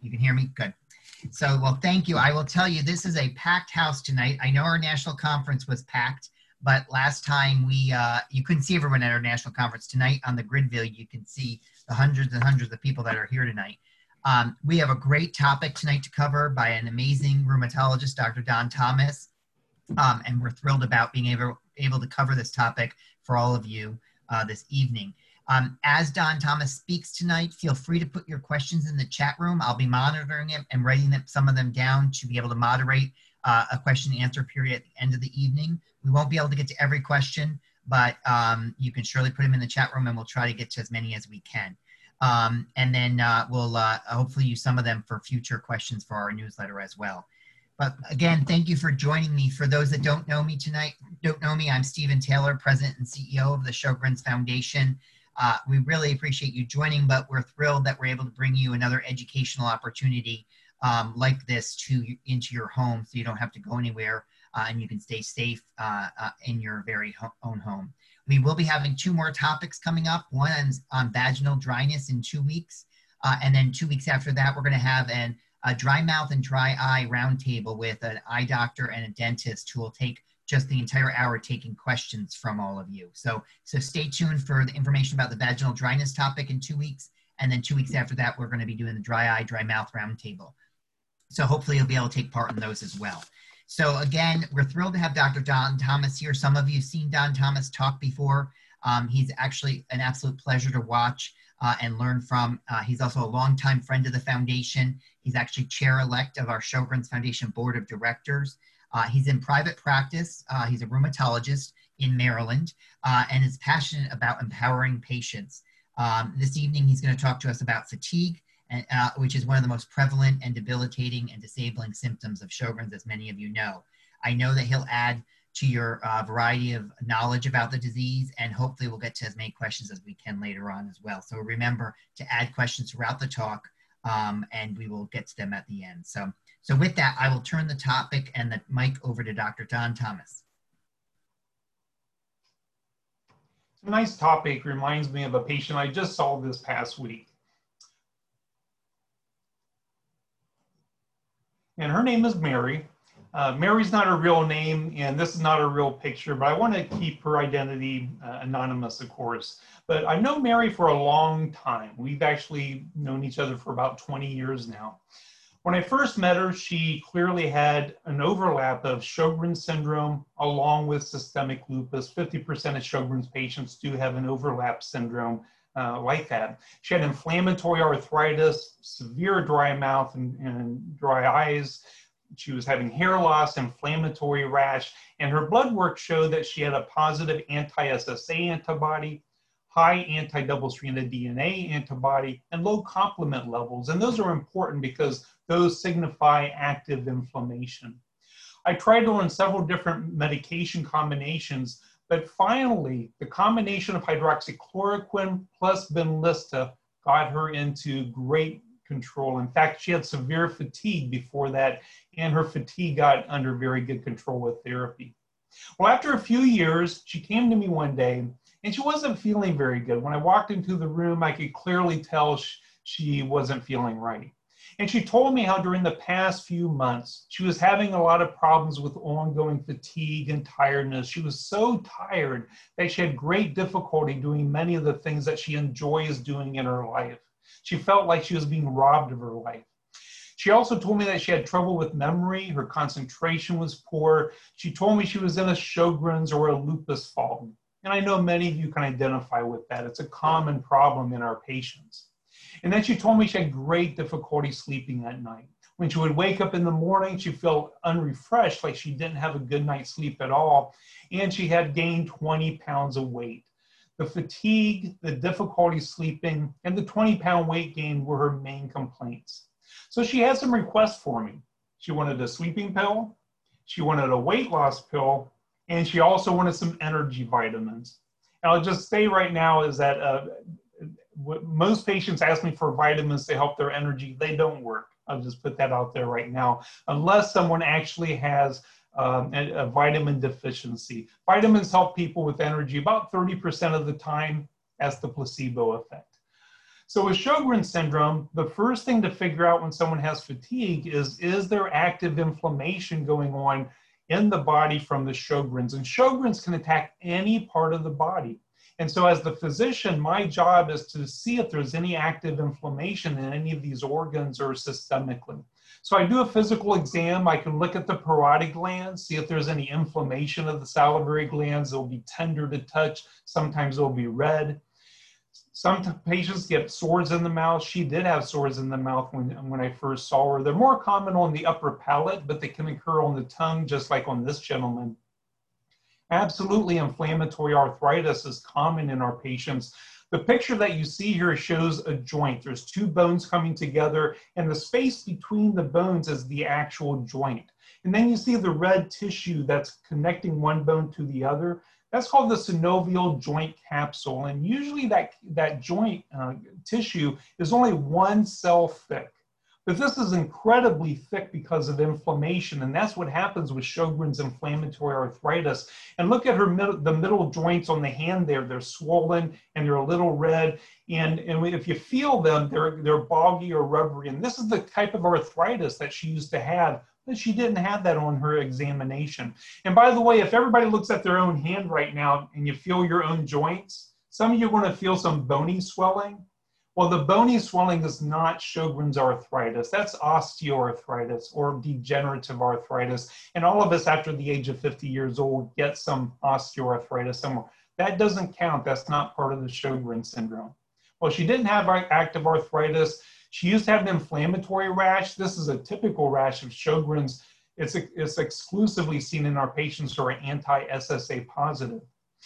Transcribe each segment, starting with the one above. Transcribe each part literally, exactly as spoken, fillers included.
You can hear me? Good. So, well, thank you. I will tell you, this is a packed house tonight. I know our national conference was packed, but last time we, uh, you couldn't see everyone at our national conference. Tonight on the grid view, you can see the hundreds and hundreds of people that are here tonight. Um, we have a great topic tonight to cover by an amazing rheumatologist, Doctor Don Thomas, um, and we're thrilled about being able, able to cover this topic for all of you uh, this evening. Um, as Don Thomas speaks tonight, feel free to put your questions in the chat room. I'll be monitoring it and writing them, some of them down to be able to moderate uh, a question and answer period at the end of the evening. We won't be able to get to every question, but um, you can surely put them in the chat room and we'll try to get to as many as we can. Um, and then uh, we'll uh, hopefully use some of them for future questions for our newsletter as well. But again, thank you for joining me. For those that don't know me tonight, don't know me, I'm Stephen Taylor, President and C E O of the Sjogren's Foundation. Uh, we really appreciate you joining, but we're thrilled that we're able to bring you another educational opportunity um, like this to into your home, so you don't have to go anywhere uh, and you can stay safe uh, uh, in your very ho own home. We will be having two more topics coming up. One is on vaginal dryness in two weeks, uh, and then two weeks after that, we're going to have an, a dry mouth and dry eye roundtable with an eye doctor and a dentist who will take just the entire hour taking questions from all of you. So, so stay tuned for the information about the vaginal dryness topic in two weeks. And then two weeks after that, we're going to be doing the dry eye, dry mouth roundtable. So hopefully you'll be able to take part in those as well. So again, we're thrilled to have Doctor Don Thomas here. Some of you have seen Don Thomas talk before. Um, he's actually an absolute pleasure to watch uh, and learn from. Uh, he's also a longtime friend of the foundation. He's actually chair-elect of our Sjogren's Foundation Board of Directors. Uh, he's in private practice. Uh, he's a rheumatologist in Maryland uh, and is passionate about empowering patients. Um, this evening, he's going to talk to us about fatigue, and, uh, which is one of the most prevalent and debilitating and disabling symptoms of Sjogren's, as many of you know. I know that he'll add to your uh, variety of knowledge about the disease, and hopefully we'll get to as many questions as we can later on as well. So remember to add questions throughout the talk, um, and we will get to them at the end. So. So with that, I will turn the topic and the mic over to Doctor Don Thomas. A nice topic reminds me of a patient I just saw this past week. And her name is Mary. Uh, Mary's not a real name, and this is not a real picture, but I want to keep her identity uh, anonymous, of course. But I know Mary for a long time. We've actually known each other for about twenty years now. When I first met her, she clearly had an overlap of Sjogren's syndrome along with systemic lupus. fifty percent of Sjogren's patients do have an overlap syndrome uh, like that. She had inflammatory arthritis, severe dry mouth and, and dry eyes. She was having hair loss, inflammatory rash, and her blood work showed that she had a positive anti-S S A antibody, high anti-double-stranded D N A antibody, and low complement levels. And those are important because those signify active inflammation. I tried her on several different medication combinations, but finally, the combination of hydroxychloroquine plus Benlysta got her into great control. In fact, she had severe fatigue before that, and her fatigue got under very good control with therapy. Well, after a few years, she came to me one day, and she wasn't feeling very good. When I walked into the room, I could clearly tell sh she wasn't feeling right. And she told me how during the past few months, she was having a lot of problems with ongoing fatigue and tiredness. She was so tired that she had great difficulty doing many of the things that she enjoys doing in her life. She felt like she was being robbed of her life. She also told me that she had trouble with memory. Her concentration was poor. She told me she was in a Sjogren's or a lupus fault. And I know many of you can identify with that. It's a common problem in our patients. And then she told me she had great difficulty sleeping at night. When she would wake up in the morning, she felt unrefreshed, like she didn't have a good night's sleep at all. And she had gained twenty pounds of weight. The fatigue, the difficulty sleeping, and the twenty pound weight gain were her main complaints. So she had some requests for me. She wanted a sleeping pill, she wanted a weight loss pill, and she also wanted some energy vitamins. And I'll just say right now is that uh, most patients ask me for vitamins to help their energy. They don't work. I'll just put that out there right now, unless someone actually has um, a, a vitamin deficiency. Vitamins help people with energy about thirty percent of the time. That's the placebo effect. So with Sjogren's syndrome, the first thing to figure out when someone has fatigue is, is there active inflammation going on in the body from the Sjogren's? And Sjogren's can attack any part of the body. And so as the physician, my job is to see if there's any active inflammation in any of these organs or systemically. So I do a physical exam. I can look at the parotid glands, see if there's any inflammation of the salivary glands. They'll be tender to touch. Sometimes they'll be red. Some patients get sores in the mouth. She did have sores in the mouth when, when I first saw her. They're more common on the upper palate, but they can occur on the tongue, just like on this gentleman. Absolutely, inflammatory arthritis is common in our patients. The picture that you see here shows a joint. There's two bones coming together, and the space between the bones is the actual joint. And then you see the red tissue that's connecting one bone to the other. That's called the synovial joint capsule. And usually that, that joint uh, tissue is only one cell thick. But this is incredibly thick because of inflammation. And that's what happens with Sjogren's inflammatory arthritis. And look at her middle, the middle joints on the hand there. They're swollen and they're a little red. And, and if you feel them, they're, they're boggy or rubbery. And this is the type of arthritis that she used to have, but she didn't have that on her examination. And by the way, if everybody looks at their own hand right now and you feel your own joints, some of you are going to feel some bony swelling. Well, the bony swelling is not Sjogren's arthritis. That's osteoarthritis or degenerative arthritis. And all of us after the age of fifty years old get some osteoarthritis somewhere. That doesn't count. That's not part of the Sjogren's syndrome. Well, she didn't have active arthritis. She used to have an inflammatory rash. This is a typical rash of Sjogren's. It's, it's exclusively seen in our patients who are anti-S S A positive.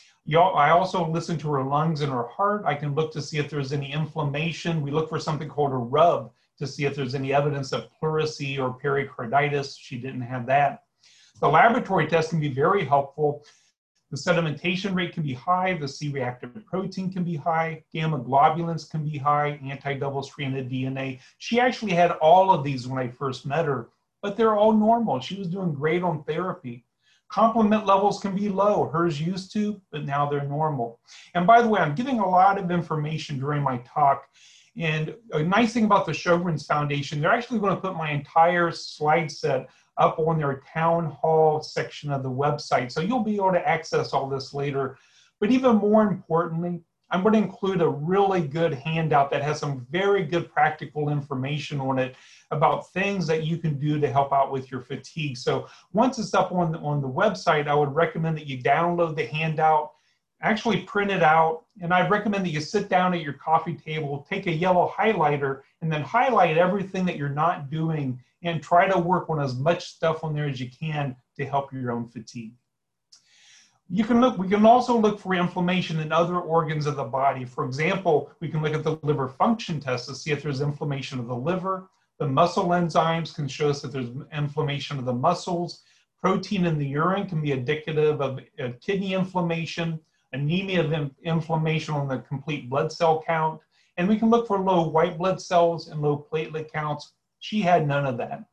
I also listen to her lungs and her heart. I can look to see if there's any inflammation. We look for something called a rub to see if there's any evidence of pleurisy or pericarditis. She didn't have that. The laboratory test can be very helpful. The sedimentation rate can be high. The C-reactive protein can be high. Gamma globulins can be high. Anti-double-stranded D N A. She actually had all of these when I first met her, but they're all normal. She was doing great on therapy. Complement levels can be low. Hers used to, but now they're normal. And by the way, I'm giving a lot of information during my talk. And a nice thing about the Sjogren's Foundation, they're actually going to put my entire slide set up on their town hall section of the website. So you'll be able to access all this later. But even more importantly, I'm going to include a really good handout that has some very good practical information on it about things that you can do to help out with your fatigue. So once it's up on the, on the website, I would recommend that you download the handout, actually print it out, and I'd recommend that you sit down at your coffee table, take a yellow highlighter, and then highlight everything that you're not doing and try to work on as much stuff on there as you can to help your own fatigue. You can look, we can also look for inflammation in other organs of the body. For example, we can look at the liver function test to see if there's inflammation of the liver. The muscle enzymes can show us that there's inflammation of the muscles. Protein in the urine can be indicative of uh, kidney inflammation, anemia of inflammation on the complete blood cell count. And we can look for low white blood cells and low platelet counts. She had none of that.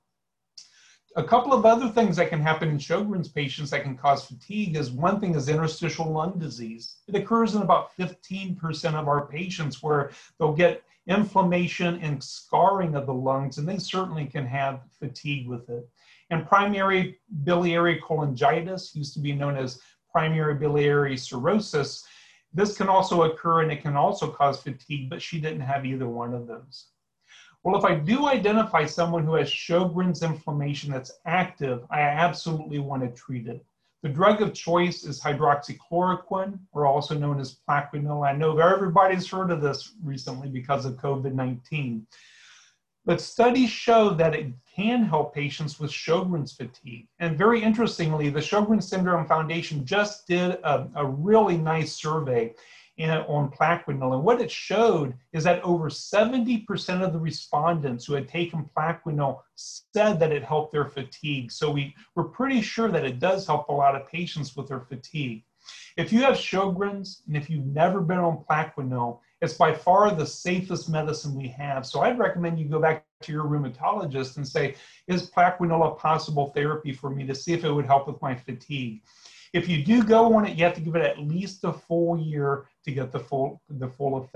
A couple of other things that can happen in Sjogren's patients that can cause fatigue is one thing is interstitial lung disease. It occurs in about fifteen percent of our patients where they'll get inflammation and scarring of the lungs, and they certainly can have fatigue with it. And primary biliary cholangitis, used to be known as primary biliary cirrhosis, this can also occur and it can also cause fatigue, but she didn't have either one of those. Well, if I do identify someone who has Sjogren's inflammation that's active, I absolutely want to treat it. The drug of choice is hydroxychloroquine, or also known as Plaquenil. I know everybody's heard of this recently because of COVID nineteen. But studies show that it can help patients with Sjogren's fatigue. And very interestingly, the Sjogren's Syndrome Foundation just did a, a really nice survey in, on Plaquenil. And what it showed is that over seventy percent of the respondents who had taken Plaquenil said that it helped their fatigue. So we, we're pretty sure that it does help a lot of patients with their fatigue. If you have Sjogren's and if you've never been on Plaquenil, it's by far the safest medicine we have. So I'd recommend you go back to your rheumatologist and say, is Plaquenil a possible therapy for me to see if it would help with my fatigue? If you do go on it, you have to give it at least a full year to get the full, the full effect.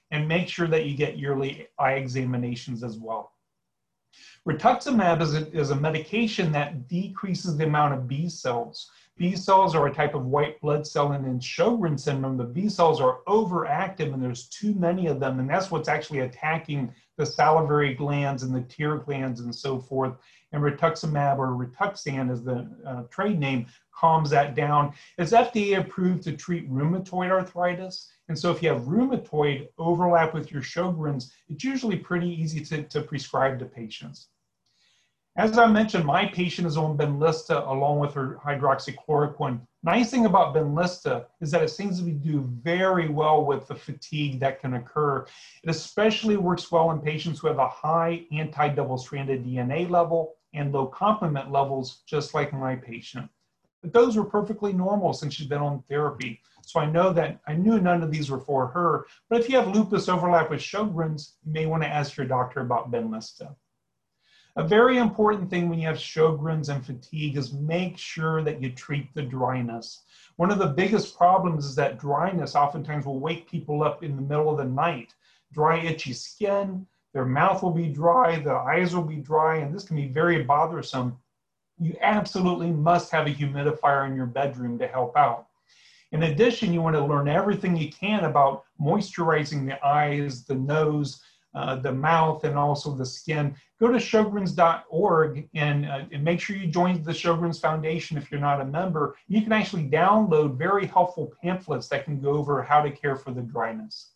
and make sure that you get yearly eye examinations as well. Rituximab is a, is a medication that decreases the amount of B cells. B cells are a type of white blood cell, and in Sjogren's syndrome, the B cells are overactive and there's too many of them, and that's what's actually attacking the salivary glands and the tear glands and so forth. And rituximab, or Rituxan is the uh, trade name, calms that down. It's F D A approved to treat rheumatoid arthritis. And so if you have rheumatoid overlap with your Sjogren's, it's usually pretty easy to, to prescribe to patients. As I mentioned, my patient is on Benlysta along with her hydroxychloroquine. Nice thing about Benlysta is that it seems to do very well with the fatigue that can occur. It especially works well in patients who have a high anti-double-stranded D N A level and low complement levels, just like my patient. But those were perfectly normal since she's been on therapy. So I know that I knew none of these were for her. But if you have lupus overlap with Sjogren's, you may want to ask your doctor about Benlysta. A very important thing when you have Sjogren's and fatigue is make sure that you treat the dryness. One of the biggest problems is that dryness oftentimes will wake people up in the middle of the night. Dry, itchy skin, their mouth will be dry, the eyes will be dry, and this can be very bothersome. You absolutely must have a humidifier in your bedroom to help out. In addition, you want to learn everything you can about moisturizing the eyes, the nose, uh, the mouth, and also the skin. Go to Sjogren's dot org and, uh, and make sure you join the Sjogren's Foundation if you're not a member. You can actually download very helpful pamphlets that can go over how to care for the dryness.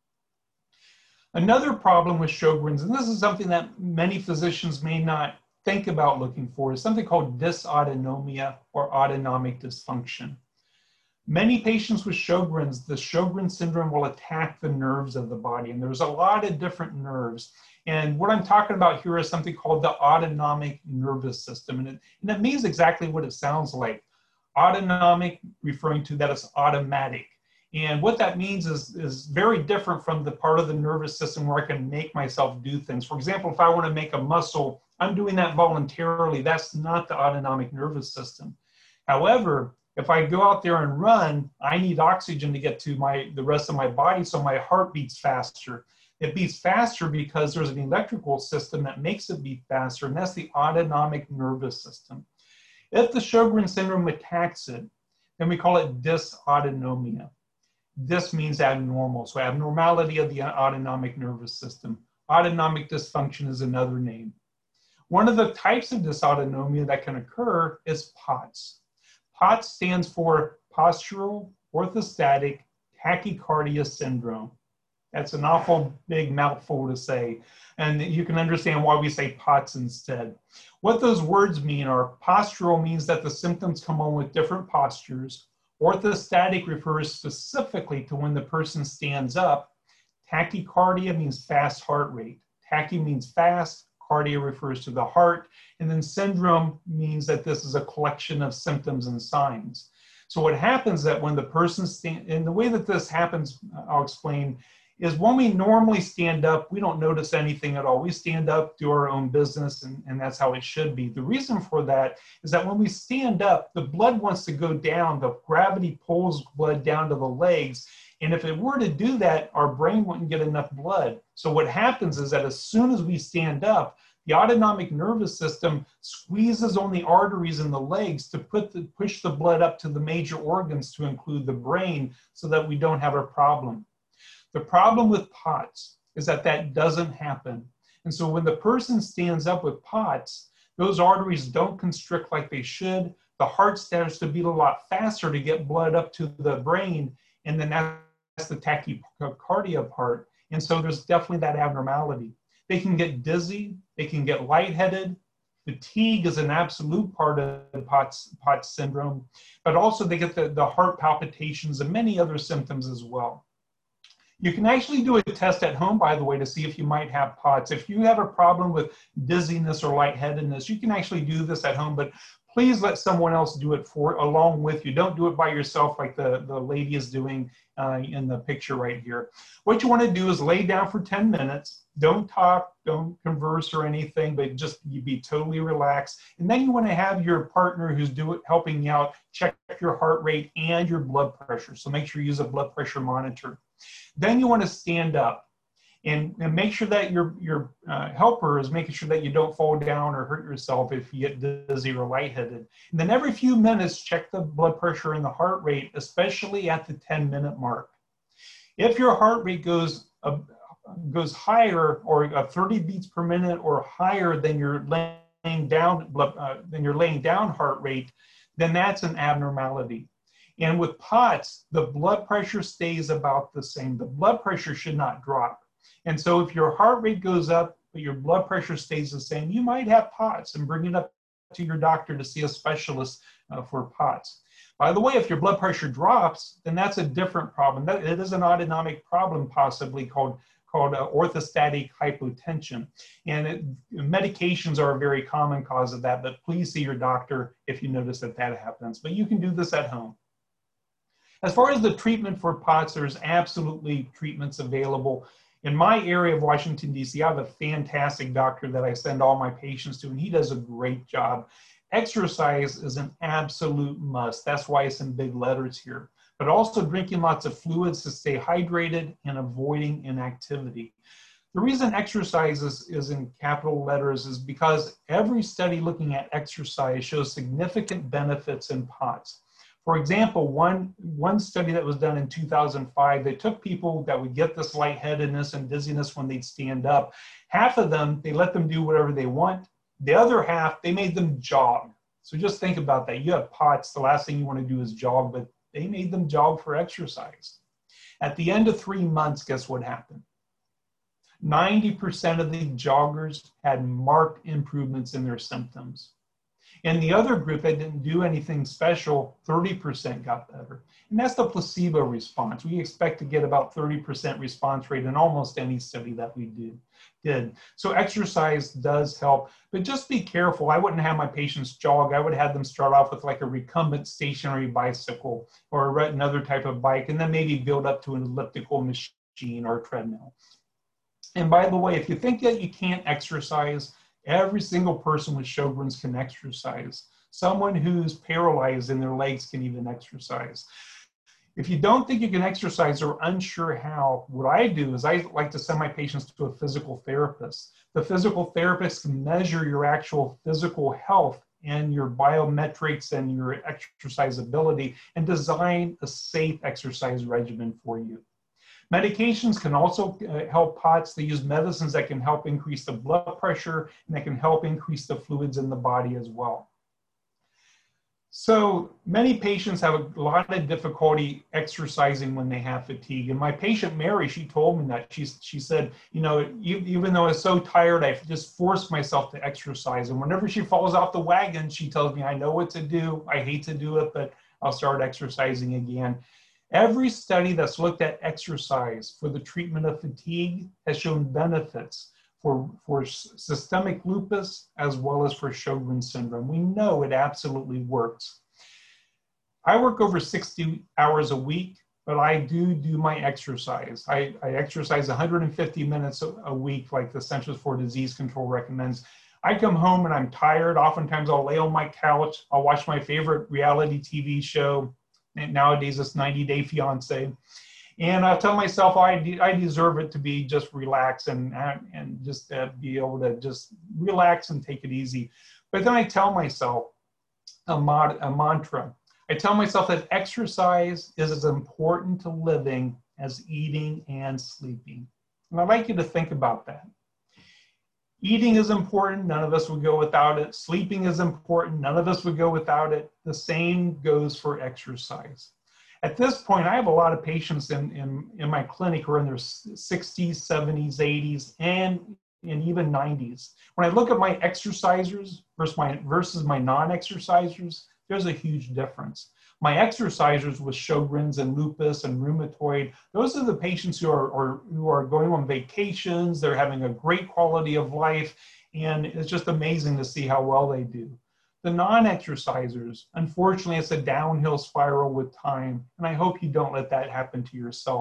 Another problem with Sjogren's, and this is something that many physicians may not think about looking for, is something called dysautonomia or autonomic dysfunction. Many patients with Sjogren's, the Sjogren's syndrome will attack the nerves of the body, and there's a lot of different nerves. And what I'm talking about here is something called the autonomic nervous system, and it, and it means exactly what it sounds like. Autonomic, referring to that as automatic. And what that means is, is very different from the part of the nervous system where I can make myself do things. For example, if I want to make a muscle, I'm doing that voluntarily. That's not the autonomic nervous system. However, if I go out there and run, I need oxygen to get to my, the rest of my body, so my heart beats faster. It beats faster because there's an electrical system that makes it beat faster, and that's the autonomic nervous system. If the Sjogren's syndrome attacks it, then we call it dysautonomia. This means abnormal, so abnormality of the autonomic nervous system. Autonomic dysfunction is another name. One of the types of dysautonomia that can occur is POTS. POTS stands for postural orthostatic tachycardia syndrome. That's an awful big mouthful to say, and you can understand why we say POTS instead. What those words mean are postural means that the symptoms come on with different postures. Orthostatic refers specifically to when the person stands up. Tachycardia means fast heart rate. Tachy means fast. Cardia refers to the heart, and then syndrome means that this is a collection of symptoms and signs. So what happens that when the person stand, and the way that this happens, I'll explain, is when we normally stand up, we don't notice anything at all. We stand up, do our own business, and, and that's how it should be. The reason for that is that when we stand up, the blood wants to go down, the gravity pulls blood down to the legs, and if it were to do that, our brain wouldn't get enough blood. So what happens is that as soon as we stand up, the autonomic nervous system squeezes on the arteries in the legs to put the, push the blood up to the major organs, to include the brain, so that we don't have a problem. The problem with POTS is that that doesn't happen. And so when the person stands up with POTS, those arteries don't constrict like they should. The heart starts to beat a lot faster to get blood up to the brain, and then that's the tachycardia part. And so there's definitely that abnormality. They can get dizzy, they can get lightheaded. Fatigue is an absolute part of POTS, POTS syndrome, but also they get the, the heart palpitations and many other symptoms as well. You can actually do a test at home, by the way, to see if you might have POTS. If you have a problem with dizziness or lightheadedness, you can actually do this at home, but please let someone else do it for along with you. Don't do it by yourself like the, the lady is doing uh, in the picture right here. What you want to do is lay down for ten minutes. Don't talk, don't converse or anything, but just you be totally relaxed. And then you want to have your partner who's do, helping you out check your heart rate and your blood pressure. So make sure you use a blood pressure monitor. Then you want to stand up. And, and make sure that your, your uh, helper is making sure that you don't fall down or hurt yourself if you get dizzy or lightheaded. And then every few minutes, check the blood pressure and the heart rate, especially at the ten minute mark. If your heart rate goes, uh, goes higher or uh, thirty beats per minute or higher than your laying down, uh, than your laying down heart rate, then that's an abnormality. And with POTS, the blood pressure stays about the same. The blood pressure should not drop. And so if your heart rate goes up, but your blood pressure stays the same, you might have POTS, and bring it up to your doctor to see a specialist uh, for POTS. By the way, if your blood pressure drops, then that's a different problem. That, it is an autonomic problem possibly called, called uh, orthostatic hypotension. And it, medications are a very common cause of that, but please see your doctor if you notice that that happens. But you can do this at home. As far as the treatment for POTS, there's absolutely treatments available. In my area of Washington, D C, I have a fantastic doctor that I send all my patients to, and he does a great job. Exercise is an absolute must. That's why it's in big letters here. But also drinking lots of fluids to stay hydrated and avoiding inactivity. The reason exercise is, is in capital letters is because every study looking at exercise shows significant benefits in POTS. For example, one, one study that was done in two thousand five, they took people that would get this lightheadedness and dizziness when they'd stand up. Half of them, they let them do whatever they want. The other half, they made them jog. So just think about that. You have POTS, the last thing you want to do is jog, but they made them jog for exercise. At the end of three months, guess what happened? ninety percent of the joggers had marked improvements in their symptoms. And the other group that didn't do anything special, thirty percent got better. And that's the placebo response. We expect to get about thirty percent response rate in almost any study that we do, did. So exercise does help, but just be careful. I wouldn't have my patients jog. I would have them start off with like a recumbent stationary bicycle or another type of bike, and then maybe build up to an elliptical machine or a treadmill. And by the way, if you think that you can't exercise, every single person with Sjogren's can exercise. Someone who's paralyzed in their legs can even exercise. If you don't think you can exercise or unsure how, what I do is I like to send my patients to a physical therapist. The physical therapist can measure your actual physical health and your biometrics and your exercise ability and design a safe exercise regimen for you. Medications can also uh, help POTS. They use medicines that can help increase the blood pressure and that can help increase the fluids in the body as well. So many patients have a lot of difficulty exercising when they have fatigue. And my patient, Mary, she told me that. She, she said, you know, even though I was so tired, I just forced myself to exercise. And whenever she falls off the wagon, she tells me, I know what to do. I hate to do it, but I'll start exercising again. Every study that's looked at exercise for the treatment of fatigue has shown benefits for, for systemic lupus as well as for Sjogren's syndrome. We know it absolutely works. I work over sixty hours a week, but I do do my exercise. I, I exercise one hundred fifty minutes a, a week like the Centers for Disease Control recommends. I come home and I'm tired. Oftentimes I'll lay on my couch. I'll watch my favorite reality T V show. And nowadays it's ninety day fiance. And I tell myself I, de I deserve it to be just relax and, and just uh, be able to just relax and take it easy. But then I tell myself a, mod a mantra. I tell myself that exercise is as important to living as eating and sleeping. And I'd like you to think about that. Eating is important, none of us would go without it. Sleeping is important, none of us would go without it. The same goes for exercise. At this point, I have a lot of patients in, in, in my clinic who are in their sixties, seventies, eighties, and, and even nineties. When I look at my exercisers versus my, versus my non-exercisers, there's a huge difference. My exercisers with Sjogren's and lupus and rheumatoid, those are the patients who are, are, who are going on vacations, they're having a great quality of life, and it's just amazing to see how well they do. The non-exercisers, unfortunately, it's a downhill spiral with time, and I hope you don't let that happen to yourself.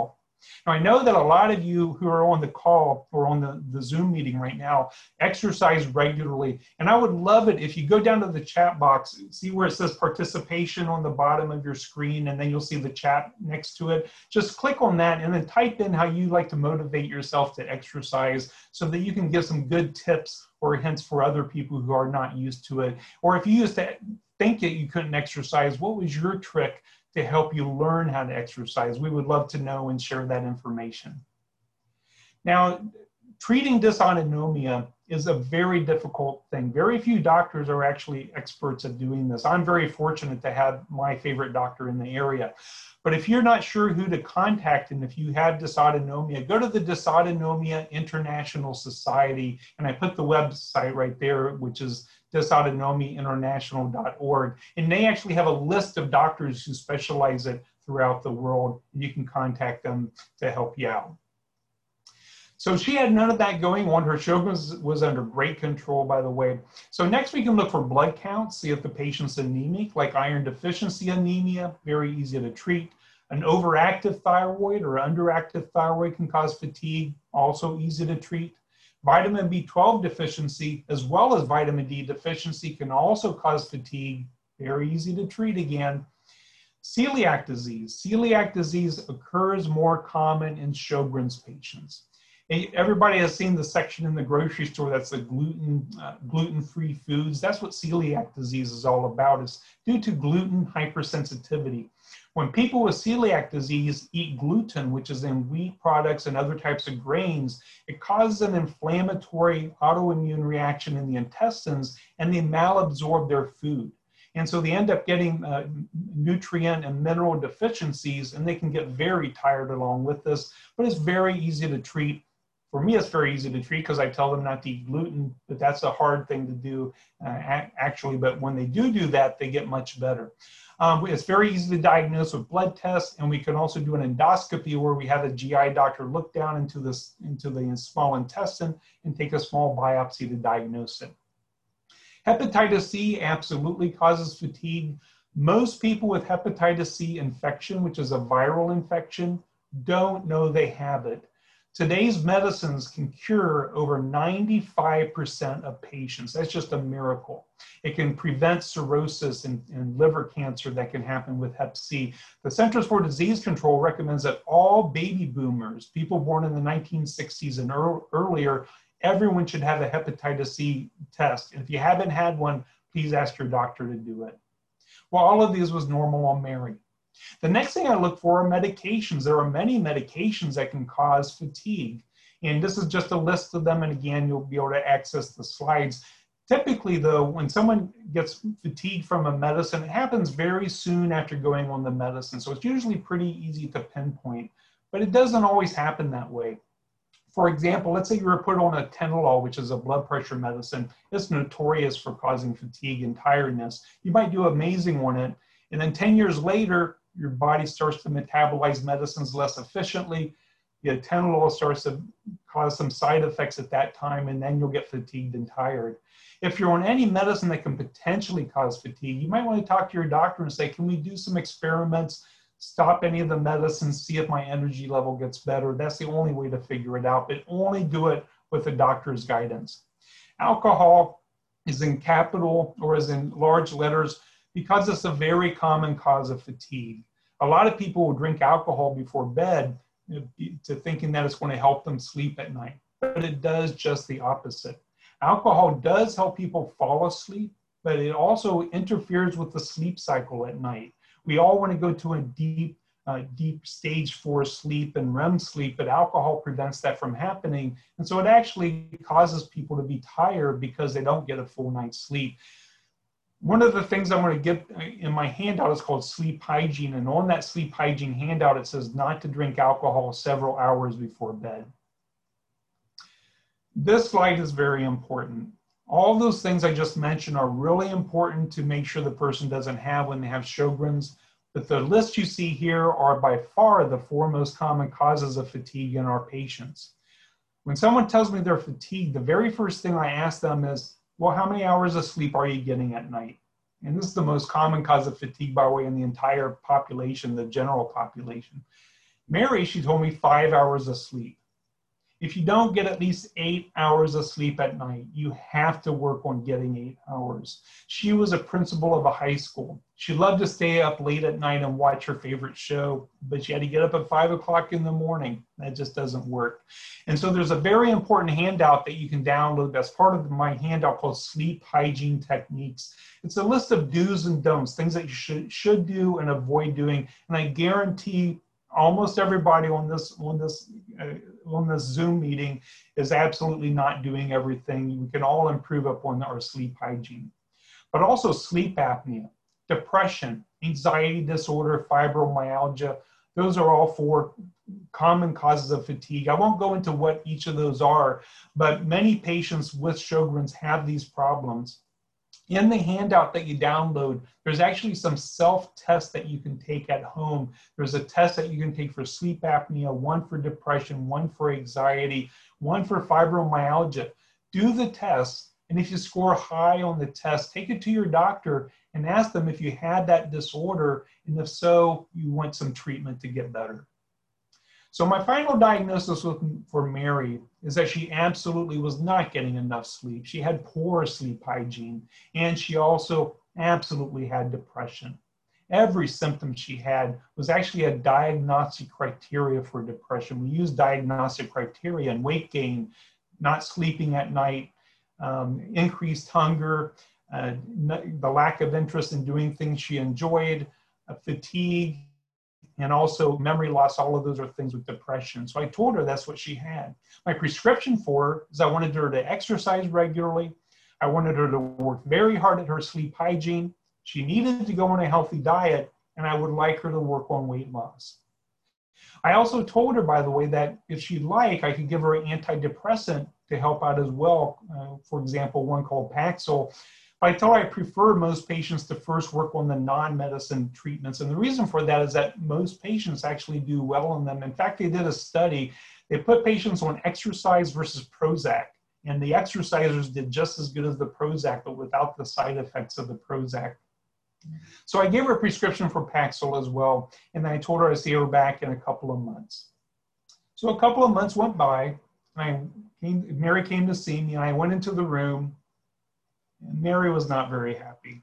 Now, I know that a lot of you who are on the call or on the, the Zoom meeting right now exercise regularly. And I would love it if you go down to the chat box, see where it says participation on the bottom of your screen, and then you'll see the chat next to it. Just click on that and then type in how you like to motivate yourself to exercise so that you can give some good tips or hints for other people who are not used to it. Or if you used to think that you couldn't exercise, what was your trick to help you learn how to exercise? We would love to know and share that information. Now, treating dysautonomia is a very difficult thing. Very few doctors are actually experts at doing this. I'm very fortunate to have my favorite doctor in the area. But if you're not sure who to contact and if you have dysautonomia, go to the Dysautonomia International Society, and I put the website right there, which is dysautonomia international dot org. And they actually have a list of doctors who specialize it throughout the world. You can contact them to help you out. So she had none of that going on. Her Sjogren's was under great control, by the way. So next we can look for blood counts, see if the patient's anemic, like iron deficiency anemia, very easy to treat. An overactive thyroid or underactive thyroid can cause fatigue, also easy to treat. Vitamin B twelve deficiency, as well as vitamin D deficiency, can also cause fatigue, very easy to treat again. Celiac disease. Celiac disease occurs more common in Sjogren's patients. Everybody has seen the section in the grocery store that's the gluten, uh, gluten-free foods. That's what celiac disease is all about. It's due to gluten hypersensitivity. When people with celiac disease eat gluten, which is in wheat products and other types of grains, it causes an inflammatory autoimmune reaction in the intestines, and they malabsorb their food. And so they end up getting uh, nutrient and mineral deficiencies, and they can get very tired along with this, but it's very easy to treat. For me, it's very easy to treat because I tell them not to eat gluten, but that's a hard thing to do uh, actually. But when they do do that, they get much better. Um, it's very easy to diagnose with blood tests, and we can also do an endoscopy where we have a G I doctor look down into, this, into the small intestine and take a small biopsy to diagnose it. Hepatitis C absolutely causes fatigue. Most people with hepatitis C infection, which is a viral infection, don't know they have it. Today's medicines can cure over ninety-five percent of patients. That's just a miracle. It can prevent cirrhosis and, and liver cancer that can happen with hep C. The Centers for Disease Control recommends that all baby boomers, people born in the nineteen sixties and er earlier, everyone should have a hepatitis C test. And if you haven't had one, please ask your doctor to do it. Well, all of these was normal on Mary. The next thing I look for are medications. There are many medications that can cause fatigue. And this is just a list of them. And again, you'll be able to access the slides. Typically, though, when someone gets fatigued from a medicine, it happens very soon after going on the medicine. So it's usually pretty easy to pinpoint, but it doesn't always happen that way. For example, let's say you were put on a Atenolol, which is a blood pressure medicine. It's notorious for causing fatigue and tiredness. You might do amazing on it. And then ten years later, your body starts to metabolize medicines less efficiently. The Atenolol starts to cause some side effects at that time, and then you'll get fatigued and tired. If you're on any medicine that can potentially cause fatigue, you might want to talk to your doctor and say, can we do some experiments, stop any of the medicines, see if my energy level gets better? That's the only way to figure it out, but only do it with a doctor's guidance. Alcohol is in capital or is in large letters because it's a very common cause of fatigue. A lot of people will drink alcohol before bed to thinking that it's going to help them sleep at night, but it does just the opposite. Alcohol does help people fall asleep, but it also interferes with the sleep cycle at night. We all want to go to a deep, uh, deep stage four sleep and R E M sleep, but alcohol prevents that from happening. And so it actually causes people to be tired because they don't get a full night's sleep. One of the things I'm going to get in my handout is called sleep hygiene. And on that sleep hygiene handout, it says not to drink alcohol several hours before bed. This slide is very important. All those things I just mentioned are really important to make sure the person doesn't have when they have Sjogren's. But the list you see here are by far the four most common causes of fatigue in our patients. When someone tells me they're fatigued, the very first thing I ask them is, well, how many hours of sleep are you getting at night? And this is the most common cause of fatigue, by the way, in the entire population, the general population. Mary, she told me five hours of sleep. If you don't get at least eight hours of sleep at night, you have to work on getting eight hours. She was a principal of a high school. She loved to stay up late at night and watch her favorite show, but she had to get up at five o'clock in the morning. That just doesn't work. And so there's a very important handout that you can download that's part of my handout called Sleep Hygiene Techniques. It's a list of do's and don'ts, things that you should, should do and avoid doing. And I guarantee almost everybody on this on this uh, on this Zoom meeting is absolutely not doing everything. We can all improve upon our sleep hygiene, but also sleep apnea, depression, anxiety disorder, fibromyalgia. Those are all four common causes of fatigue. I won't go into what each of those are, but many patients with Sjogren's have these problems. In the handout that you download, there's actually some self-tests that you can take at home. There's a test that you can take for sleep apnea, one for depression, one for anxiety, one for fibromyalgia. Do the test, and if you score high on the test, take it to your doctor and ask them if you had that disorder, and if so, you want some treatment to get better. So my final diagnosis with, for Mary is that she absolutely was not getting enough sleep. She had poor sleep hygiene, and she also absolutely had depression. Every symptom she had was actually a diagnostic criteria for depression. We use diagnostic criteria and weight gain, not sleeping at night, um, increased hunger, uh, the lack of interest in doing things she enjoyed, uh, fatigue, and also memory loss. All of those are things with depression. So I told her that's what she had. My prescription for her is I wanted her to exercise regularly. I wanted her to work very hard at her sleep hygiene. She needed to go on a healthy diet, and I would like her to work on weight loss. I also told her, by the way, that if she'd like, I could give her an antidepressant to help out as well. Uh, for example, one called Paxil. I tell her I prefer most patients to first work on the non-medicine treatments. And the reason for that is that most patients actually do well on them. In fact, they did a study. They put patients on exercise versus Prozac. And the exercisers did just as good as the Prozac, but without the side effects of the Prozac. So I gave her a prescription for Paxil as well. And then I told her I'd see her back in a couple of months. So a couple of months went by. And I came, Mary came to see me, and I went into the room. And Mary was not very happy.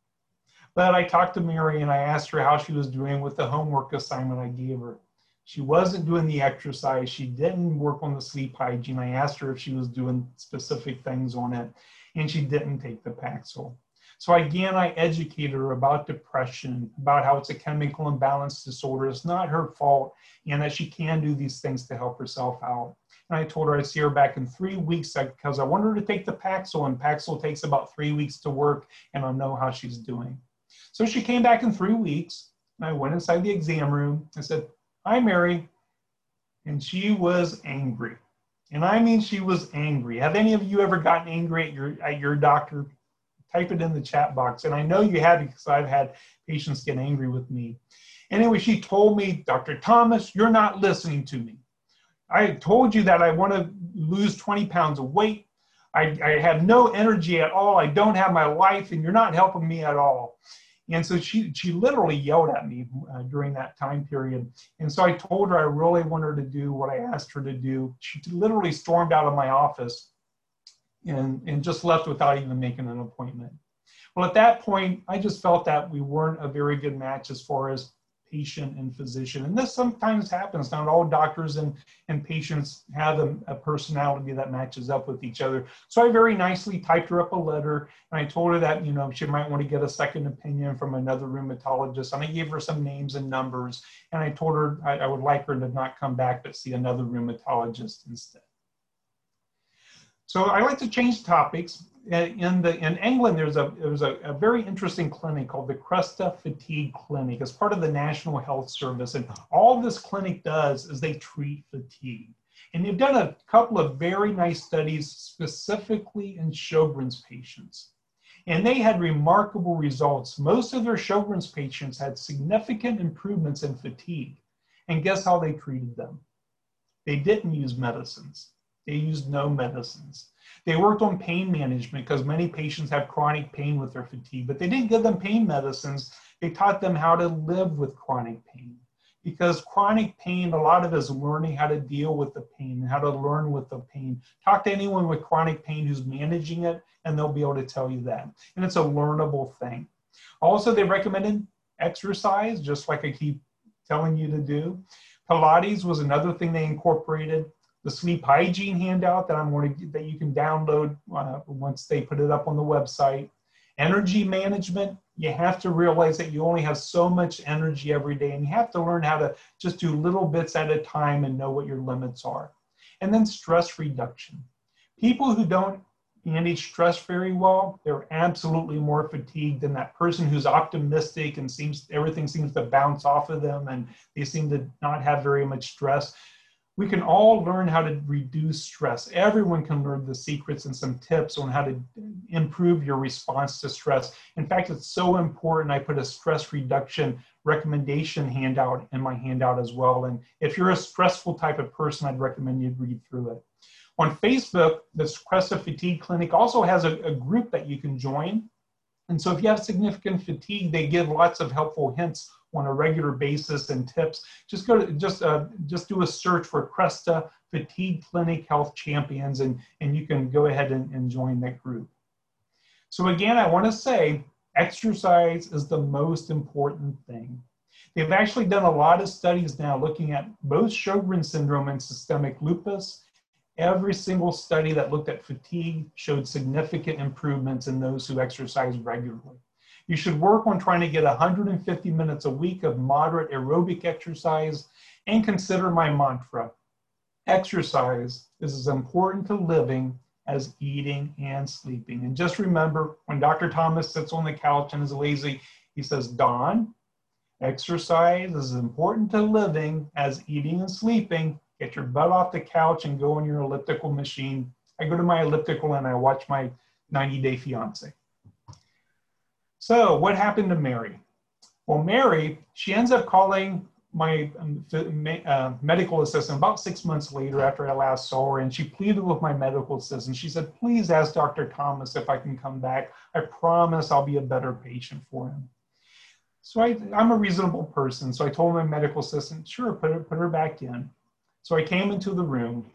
But I talked to Mary and I asked her how she was doing with the homework assignment I gave her. She wasn't doing the exercise. She didn't work on the sleep hygiene. I asked her if she was doing specific things on it, and she didn't take the Paxil. So again, I educated her about depression, about how it's a chemical imbalance disorder. It's not her fault, and that she can do these things to help herself out. And I told her I'd see her back in three weeks because I wanted her to take the Paxil, and Paxil takes about three weeks to work, and I'll know how she's doing. So she came back in three weeks, and I went inside the exam room. I said, "Hi, Mary." And she was angry. And I mean, she was angry. Have any of you ever gotten angry at your, at your doctor? Type it in the chat box. And I know you have, because I've had patients get angry with me. Anyway, she told me, "Doctor Thomas, you're not listening to me. I told you that I want to lose twenty pounds of weight. I, I have no energy at all. I don't have my life, and you're not helping me at all." And so she, she literally yelled at me uh, during that time period. And so I told her I really wanted her to do what I asked her to do. She literally stormed out of my office and, and just left without even making an appointment. Well, at that point, I just felt that we weren't a very good match as far as patient and physician. And this sometimes happens. Not all doctors and, and patients have a, a personality that matches up with each other. So I very nicely typed her up a letter, and I told her that, you know, she might want to get a second opinion from another rheumatologist. And I gave her some names and numbers, and I told her I, I would like her to not come back, but see another rheumatologist instead. So I like to change topics. In the in England, there's a there's a, a very interesting clinic called the Cresta Fatigue Clinic. It's part of the National Health Service, and all this clinic does is they treat fatigue. And they've done a couple of very nice studies specifically in Sjogren's patients, and they had remarkable results. Most of their Sjogren's patients had significant improvements in fatigue, and guess how they treated them? They didn't use medicines. They used no medicines. They worked on pain management because many patients have chronic pain with their fatigue, but they didn't give them pain medicines. They taught them how to live with chronic pain. because chronic pain, a lot of it is learning how to deal with the pain and how to learn with the pain. Talk to anyone with chronic pain who's managing it, and they'll be able to tell you that. And it's a learnable thing. Also, they recommended exercise, just like I keep telling you to do. Pilates was another thing they incorporated. The sleep hygiene handout that I'm going to, that you can download uh, once they put it up on the website. Energy management, you have to realize that you only have so much energy every day, and you have to learn how to just do little bits at a time and know what your limits are. And then stress reduction. People who don't manage stress very well, they're absolutely more fatigued than that person who's optimistic and seems everything seems to bounce off of them and they seem to not have very much stress. We can all learn how to reduce stress. Everyone can learn the secrets and some tips on how to improve your response to stress. In fact, it's so important. I put a stress reduction recommendation handout in my handout as well. And if you're a stressful type of person, I'd recommend you read through it. On Facebook, the Cresta Fatigue Clinic also has a, a group that you can join. And so if you have significant fatigue, they give lots of helpful hints on a regular basis and tips. Just go to, just, uh, just do a search for Cresta Fatigue Clinic Health Champions, and, and you can go ahead and, and join that group. So again, I want to say exercise is the most important thing. They've actually done a lot of studies now looking at both Sjogren's syndrome and systemic lupus. Every single study that looked at fatigue showed significant improvements in those who exercise regularly. You should work on trying to get one hundred fifty minutes a week of moderate aerobic exercise, and consider my mantra. Exercise is as important to living as eating and sleeping. And just remember, when Doctor Thomas sits on the couch and is lazy, he says, Don, exercise is as important to living as eating and sleeping. Get your butt off the couch and go on your elliptical machine. I go to my elliptical and I watch my ninety day fiance. So what happened to Mary? Well, Mary, she ends up calling my um, uh, medical assistant about six months later after I last saw her, and she pleaded with my medical assistant. She said, please ask Doctor Thomas if I can come back. I promise I'll be a better patient for him. So I, I'm a reasonable person. So I told my medical assistant, sure, put her, put her back in. So I came into the room,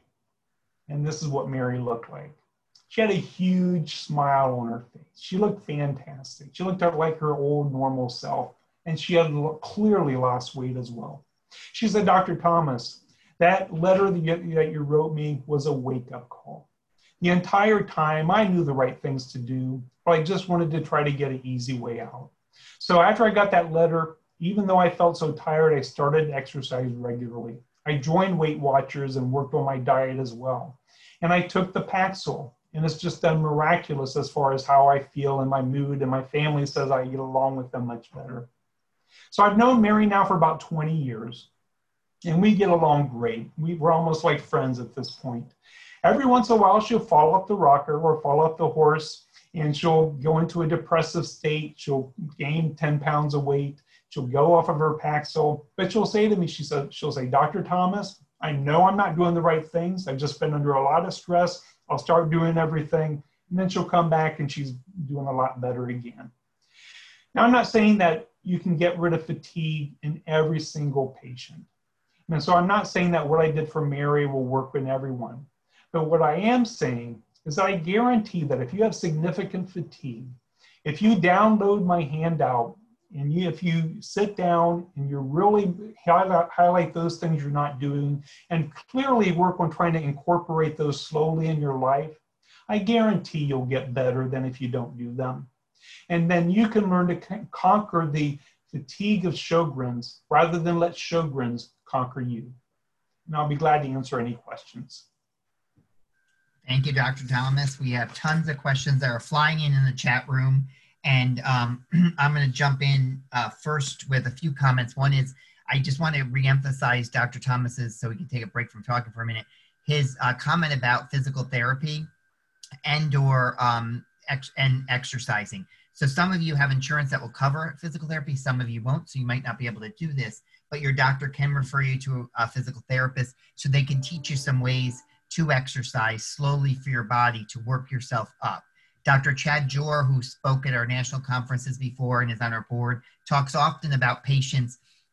and this is what Mary looked like. She had a huge smile on her face. She looked fantastic. She looked like her old normal self, and she had clearly lost weight as well. She said, Doctor Thomas, that letter that you, that you wrote me was a wake-up call. The entire time, I knew the right things to do, but I just wanted to try to get an easy way out. So after I got that letter, even though I felt so tired, I started to exercise regularly. I joined Weight Watchers and worked on my diet as well. And I took the Paxil. And it's just done miraculous as far as how I feel and my mood, and my family says I get along with them much better. So I've known Mary now for about twenty years, and we get along great. We, we're almost like friends at this point. Every once in a while, she'll fall off the rocker or fall off the horse, and she'll go into a depressive state. She'll gain ten pounds of weight. She'll go off of her Paxil, but she'll say to me, she said, she'll say, Doctor Thomas, I know I'm not doing the right things. I've just been under a lot of stress. I'll start doing everything, and then she'll come back and she's doing a lot better again. Now, I'm not saying that you can get rid of fatigue in every single patient. And so I'm not saying that what I did for Mary will work in everyone. But what I am saying is that I guarantee that if you have significant fatigue, if you download my handout and you, if you sit down and you really highlight, highlight those things you're not doing and clearly work on trying to incorporate those slowly in your life, I guarantee you'll get better than if you don't do them. And then you can learn to conquer the fatigue of Sjogren's rather than let Sjogren's conquer you. And I'll be glad to answer any questions. Thank you, Doctor Thomas. We have tons of questions that are flying in in the chat room. And um, I'm going to jump in uh, first with a few comments. One is, I just want to reemphasize Doctor Thomas's, so we can take a break from talking for a minute, his uh, comment about physical therapy and or um, ex and exercising. So some of you have insurance that will cover physical therapy, some of you won't, so you might not be able to do this, but your doctor can refer you to a physical therapist so they can teach you some ways to exercise slowly for your body to work yourself up. Doctor Chad Jor, who spoke at our national conferences before and is on our board, talks often about patients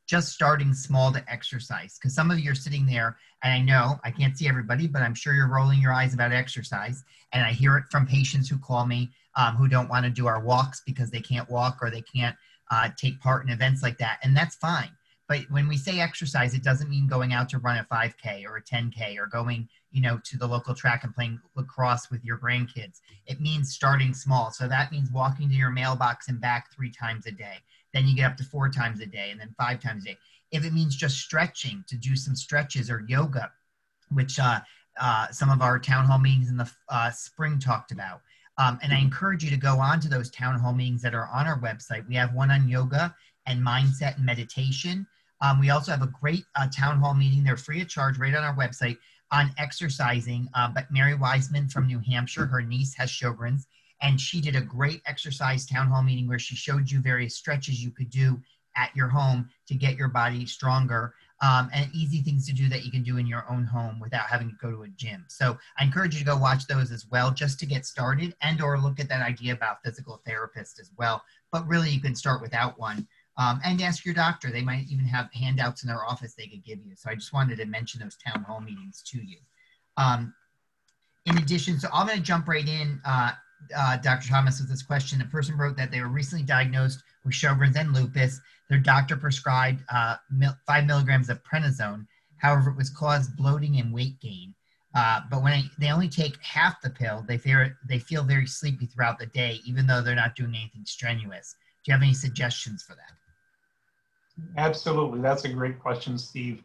just starting small to exercise. Because some of you are sitting there, and I know I can't see everybody, but I'm sure you're rolling your eyes about exercise. And I hear it from patients who call me um, who don't want to do our walks because they can't walk or they can't uh, take part in events like that. And that's fine. But when we say exercise, it doesn't mean going out to run a five K or a ten K or going, you know, to the local track and playing lacrosse with your grandkids. It means starting small. So that means walking to your mailbox and back three times a day. Then you get up to four times a day and then five times a day. If it means just stretching, to do some stretches or yoga, which uh, uh, some of our town hall meetings in the uh, spring talked about. Um, and I encourage you to go on to those town hall meetings that are on our website. We have one on yoga and mindset and meditation. Um, we also have a great uh, town hall meeting. They're free of charge right on our website on exercising. Uh, but Mary Wiseman from New Hampshire, her niece has Sjogren's, and she did a great exercise town hall meeting where she showed you various stretches you could do at your home to get your body stronger, um, and easy things to do that you can do in your own home without having to go to a gym. So I encourage you to go watch those as well, just to get started, and or look at that idea about physical therapist as well. But really you can start without one. Um, and ask your doctor. They might even have handouts in their office they could give you. So I just wanted to mention those town hall meetings to you. Um, in addition, so I'm going to jump right in, uh, uh, Doctor Thomas, with this question. A person wrote that they were recently diagnosed with Sjogren's and lupus. Their doctor prescribed uh, mil five milligrams of prednisone. However, it was caused bloating and weight gain. Uh, but when I, they only take half the pill, they feel, they feel very sleepy throughout the day, even though they're not doing anything strenuous. Do you have any suggestions for that? Absolutely. That's a great question, Steve.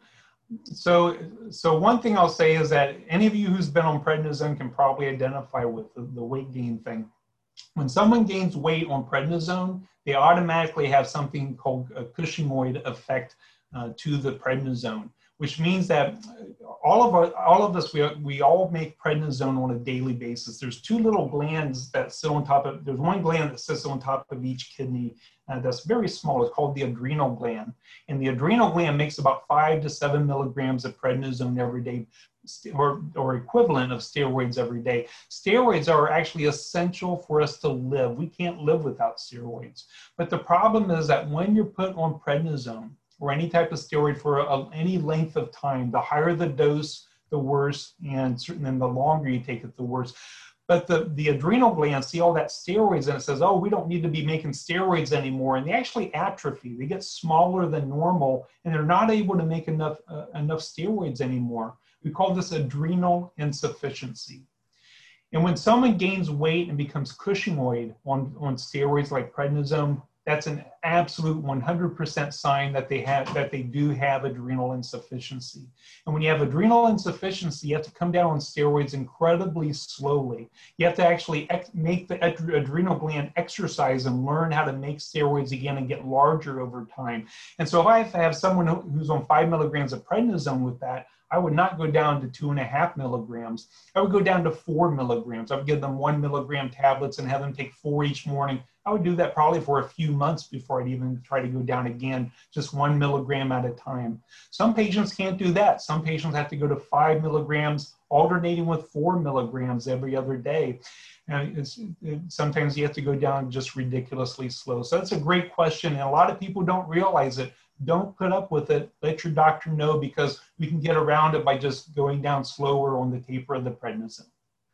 So, so one thing I'll say is that any of you who's been on prednisone can probably identify with the, the weight gain thing. When someone gains weight on prednisone, they automatically have something called a Cushingoid effect uh, to the prednisone, which means that all of our, all of us, we, we all make prednisone on a daily basis. There's two little glands that sit on top of, there's one gland that sits on top of each kidney uh, that's very small. It's called the adrenal gland. And the adrenal gland makes about five to seven milligrams of prednisone every day, or, or equivalent of steroids every day. Steroids are actually essential for us to live. We can't live without steroids. But the problem is that when you're put on prednisone, or any type of steroid for a, any length of time, the higher the dose, the worse, and then the longer you take it, the worse. But the, the adrenal glands see all that steroids and it says, oh, we don't need to be making steroids anymore. And they actually atrophy. They get smaller than normal, and they're not able to make enough, uh, enough steroids anymore. We call this adrenal insufficiency. And when someone gains weight and becomes Cushingoid on, on steroids like prednisone, that's an absolute one hundred percent sign that they have, that they do have adrenal insufficiency. And when you have adrenal insufficiency, you have to come down on steroids incredibly slowly. You have to actually make the adrenal gland exercise and learn how to make steroids again and get larger over time. And so if I have someone who's on five milligrams of prednisone with that, I would not go down to two and a half milligrams. I would go down to four milligrams. I would give them one milligram tablets and have them take four each morning. I would do that probably for a few months before I'd even try to go down again, just one milligram at a time. Some patients can't do that. Some patients have to go to five milligrams, alternating with four milligrams every other day. And it's, it, sometimes you have to go down just ridiculously slow. So that's a great question. And a lot of people don't realize it. Don't put up with it. Let your doctor know, because we can get around it by just going down slower on the taper of the prednisone.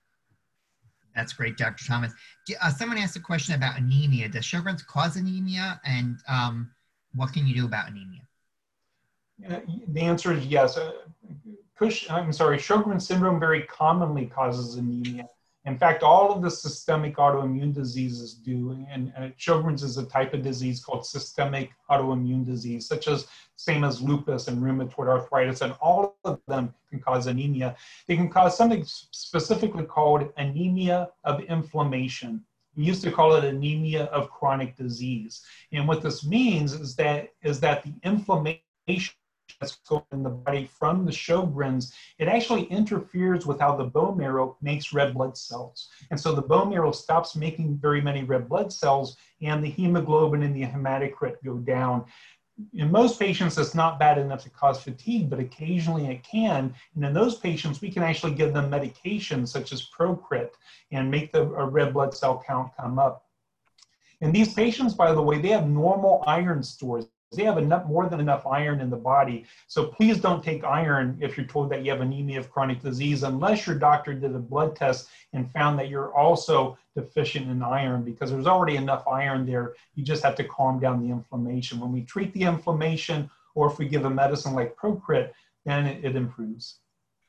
That's great, Doctor Thomas. Uh, someone asked a question about anemia. Does Sjogren's cause anemia, and um, what can you do about anemia? Uh, the answer is yes. Uh, Cush, I'm sorry, Sjogren's syndrome very commonly causes anemia. In fact, all of the systemic autoimmune diseases do, and uh, Sjogren's is a type of disease called systemic autoimmune disease, such as same as lupus and rheumatoid arthritis, and all of them can cause anemia. They can cause something specifically called anemia of inflammation. We used to call it anemia of chronic disease. And what this means is that, is that the inflammation that's going in the body from the Sjogren's, it actually interferes with how the bone marrow makes red blood cells. And so the bone marrow stops making very many red blood cells, and the hemoglobin and the hematocrit go down. In most patients, it's not bad enough to cause fatigue, but occasionally it can. And in those patients, we can actually give them medications such as Procrit and make the red blood cell count come up. And these patients, by the way, they have normal iron stores. They have enough, more than enough iron in the body. So please don't take iron if you're told that you have anemia of chronic disease, unless your doctor did a blood test and found that you're also deficient in iron, because there's already enough iron there. You just have to calm down the inflammation. When we treat the inflammation, or if we give a medicine like Procrit, then it, it improves.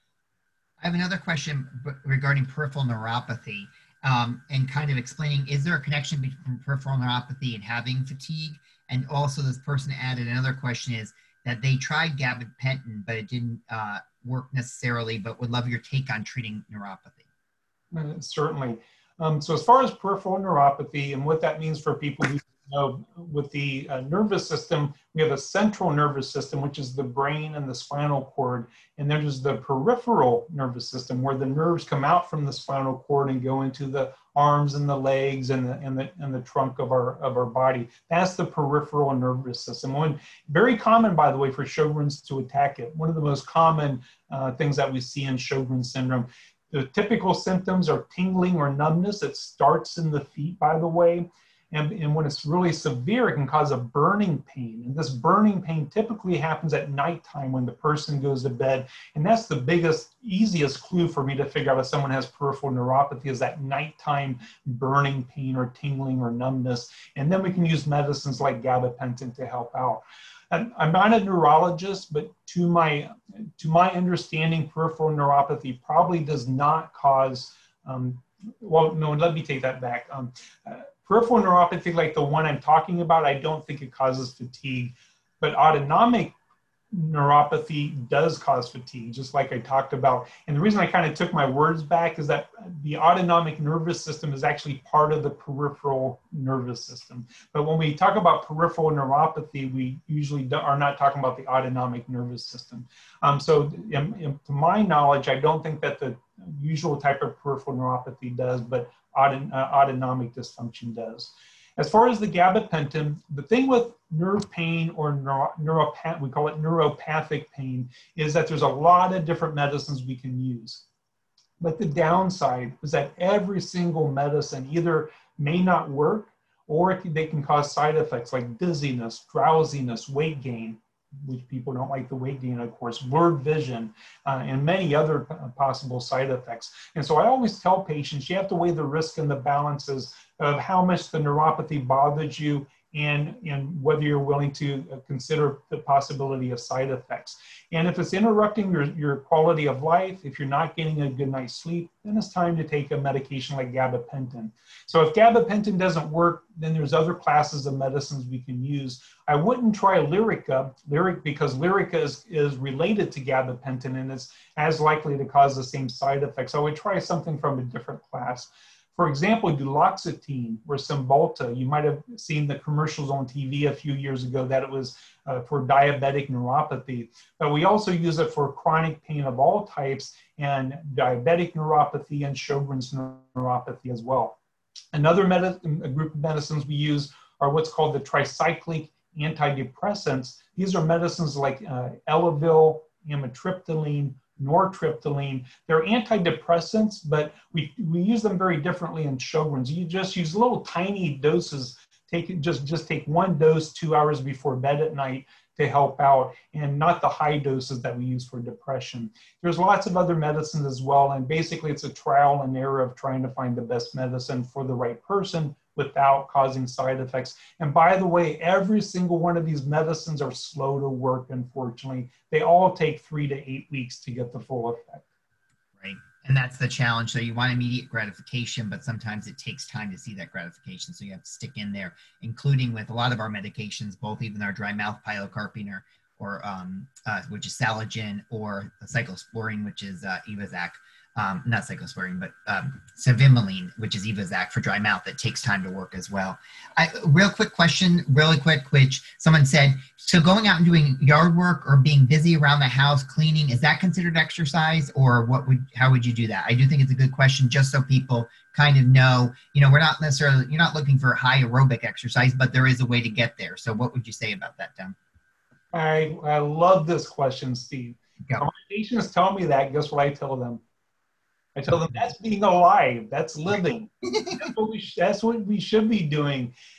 I have another question regarding peripheral neuropathy, um, and kind of explaining, is there a connection between peripheral neuropathy and having fatigue? And also this person added another question is that they tried gabapentin, but it didn't uh, work necessarily, but would love your take on treating neuropathy. Uh, certainly. Um, so as far as peripheral neuropathy and what that means for people who know, with the uh, nervous system, we have a central nervous system, which is the brain and the spinal cord. And then there's the peripheral nervous system, where the nerves come out from the spinal cord and go into the arms and the legs and the, and the, and the trunk of our, of our body. That's the peripheral nervous system. One, very common, by the way, for Sjogren's to attack it. One of the most common uh, things that we see in Sjogren's syndrome. The typical symptoms are tingling or numbness. It starts in the feet, by the way. And, and when it's really severe, it can cause a burning pain. And this burning pain typically happens at nighttime when the person goes to bed. And that's the biggest, easiest clue for me to figure out if someone has peripheral neuropathy, is that nighttime burning pain or tingling or numbness. And then we can use medicines like gabapentin to help out. And I'm not a neurologist, but to my, to my understanding, peripheral neuropathy probably does not cause, um, well, no, let me take that back. Um, uh, Peripheral neuropathy, like the one I'm talking about, I don't think it causes fatigue, but autonomic neuropathy does cause fatigue, just like I talked about. And the reason I kind of took my words back is that the autonomic nervous system is actually part of the peripheral nervous system. But when we talk about peripheral neuropathy, we usually are not talking about the autonomic nervous system. Um, so in, in, to my knowledge, I don't think that the usual type of peripheral neuropathy does, but Auton, uh, autonomic dysfunction does. As far as the gabapentin, the thing with nerve pain or neuro, neuropath, we call it neuropathic pain, is that there's a lot of different medicines we can use. But the downside is that every single medicine either may not work, or it can, they can cause side effects like dizziness, drowsiness, weight gain, which people don't like the weight gain, of course, blurred vision, uh, and many other possible side effects. And so I always tell patients, you have to weigh the risk and the balances of how much the neuropathy bothers you, and, and whether you're willing to consider the possibility of side effects. And if it's interrupting your, your quality of life, if you're not getting a good night's sleep, then it's time to take a medication like gabapentin. So if gabapentin doesn't work, then there's other classes of medicines we can use. I wouldn't try Lyrica, Lyric, because Lyrica is, is related to gabapentin and it's as likely to cause the same side effects. So I would try something from a different class. For example, duloxetine or Cymbalta, you might have seen the commercials on T V a few years ago that it was uh, for diabetic neuropathy. But we also use it for chronic pain of all types and diabetic neuropathy and Sjogren's neuropathy as well. Another a group of medicines we use are what's called the tricyclic antidepressants. These are medicines like uh, Elavil, amitriptyline, nortriptyline. They're antidepressants, but we, we use them very differently in Sjogren's. You just use little tiny doses. Take just, just take one dose two hours before bed at night to help out, and not the high doses that we use for depression. There's lots of other medicines as well, and basically it's a trial and error of trying to find the best medicine for the right person without causing side effects. And by the way, every single one of these medicines are slow to work, unfortunately. They all take three to eight weeks to get the full effect. Right, and that's the challenge. So you want immediate gratification, but sometimes it takes time to see that gratification. So you have to stick in there, including with a lot of our medications, both even our dry mouth pilocarpine, or, or um, uh, which is Salogen, or cyclosporine, which is uh, Evozac. Um, not cyclosporine, but um, cevimeline, which is Evozac for dry mouth, that takes time to work as well. I, real quick question, really quick, which someone said, so going out and doing yard work or being busy around the house, cleaning, is that considered exercise, or what would, how would you do that? I do think it's a good question, just so people kind of know, you know, we're not necessarily, you're not looking for high aerobic exercise, but there is a way to get there. So what would you say about that, Tim? I, I love this question, Steve. When my patients tell me that, guess what I tell them? I tell them that's being alive, that's living. That's what we, that's what we should be doing.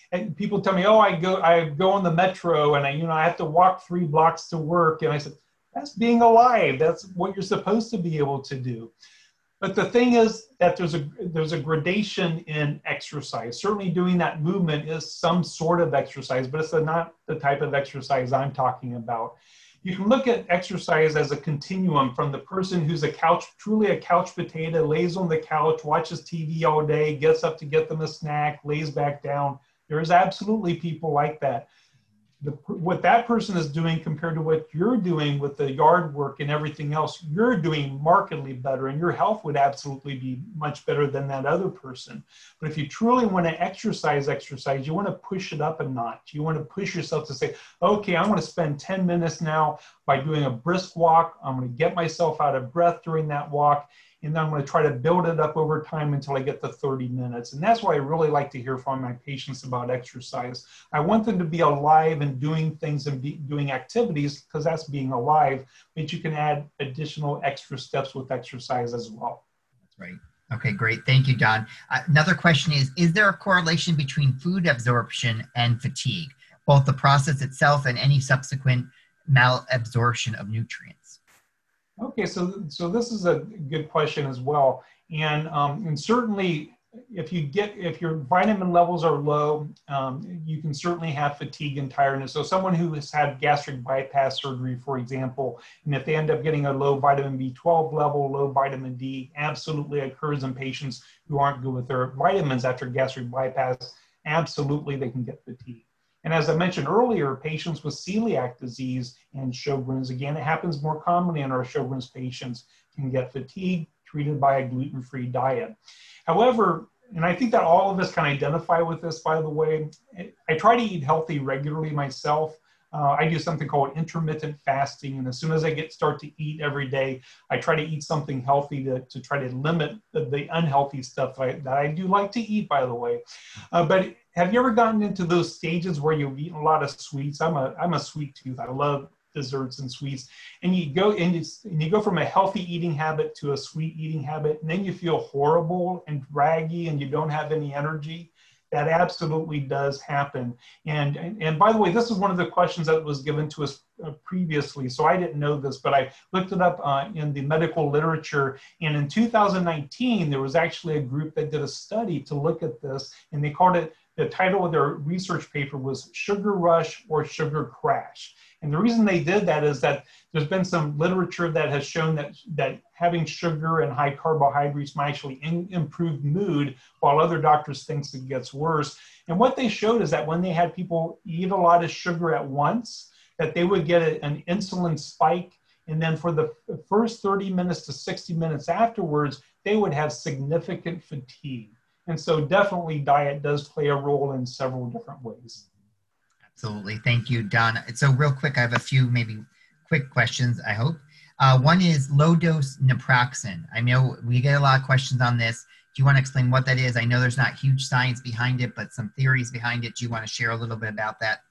and people tell me, oh, I go, I go on the metro and I, you know, I have to walk three blocks to work. And I said, that's being alive. That's what you're supposed to be able to do. But the thing is that there's a, there's a gradation in exercise. Certainly doing that movement is some sort of exercise, but it's not the type of exercise I'm talking about. You can look at exercise as a continuum from the person who's a couch, truly a couch potato, lays on the couch, watches T V all day, gets up to get them a snack, lays back down. There's absolutely people like that. The, what that person is doing compared to what you're doing with the yard work and everything else, you're doing markedly better, and your health would absolutely be much better than that other person. But if you truly want to exercise, exercise, you want to push it up a notch. You want to push yourself to say, okay, I'm going to spend ten minutes now by doing a brisk walk. I'm going to get myself out of breath during that walk. And then I'm going to try to build it up over time until I get to thirty minutes. And that's what I really like to hear from my patients about exercise. I want them to be alive and doing things and be, doing activities, because that's being alive, but you can add additional extra steps with exercise as well. That's right. Okay, great. Thank you, Don. Uh, another question is, is there a correlation between food absorption and fatigue, both the process itself and any subsequent malabsorption of nutrients? Okay, so so this is a good question as well, and um, and certainly if you get if your vitamin levels are low, um, you can certainly have fatigue and tiredness. So someone who has had gastric bypass surgery, for example, and if they end up getting a low vitamin B twelve level, low vitamin D, absolutely occurs in patients who aren't good with their vitamins after gastric bypass. Absolutely, they can get fatigue. And as I mentioned earlier, patients with celiac disease and Sjogren's, again, it happens more commonly in our Sjogren's patients, can get fatigue treated by a gluten-free diet. However, and I think that all of us can identify with this, by the way, I try to eat healthy regularly myself. Uh, I do something called intermittent fasting, and as soon as I get start to eat every day, I try to eat something healthy to, to try to limit the, the unhealthy stuff that I, that I do like to eat, by the way. Uh, but have you ever gotten into those stages where you've eaten a lot of sweets? I'm a I'm a sweet tooth. I love desserts and sweets, and you go and you, and you go from a healthy eating habit to a sweet eating habit, and then you feel horrible and draggy, and you don't have any energy. That absolutely does happen. And, and, and by the way, this is one of the questions that was given to us uh, previously, so I didn't know this, but I looked it up uh, in the medical literature. And in two thousand nineteen, there was actually a group that did a study to look at this, and they called it, the title of their research paper was Sugar Rush or Sugar Crash. And the reason they did that is that there's been some literature that has shown that, that having sugar and high carbohydrates might actually in, improve mood, while other doctors think it gets worse. And what they showed is that when they had people eat a lot of sugar at once, that they would get a, an insulin spike. And then for the first thirty minutes to sixty minutes afterwards, they would have significant fatigue. And so definitely diet does play a role in several different ways. Absolutely. Thank you, Don. So real quick, I have a few maybe quick questions, I hope. Uh, one is low-dose naproxen. I know we get a lot of questions on this. Do you want to explain what that is? I know there's not huge science behind it, but some theories behind it. Do you want to share a little bit about that?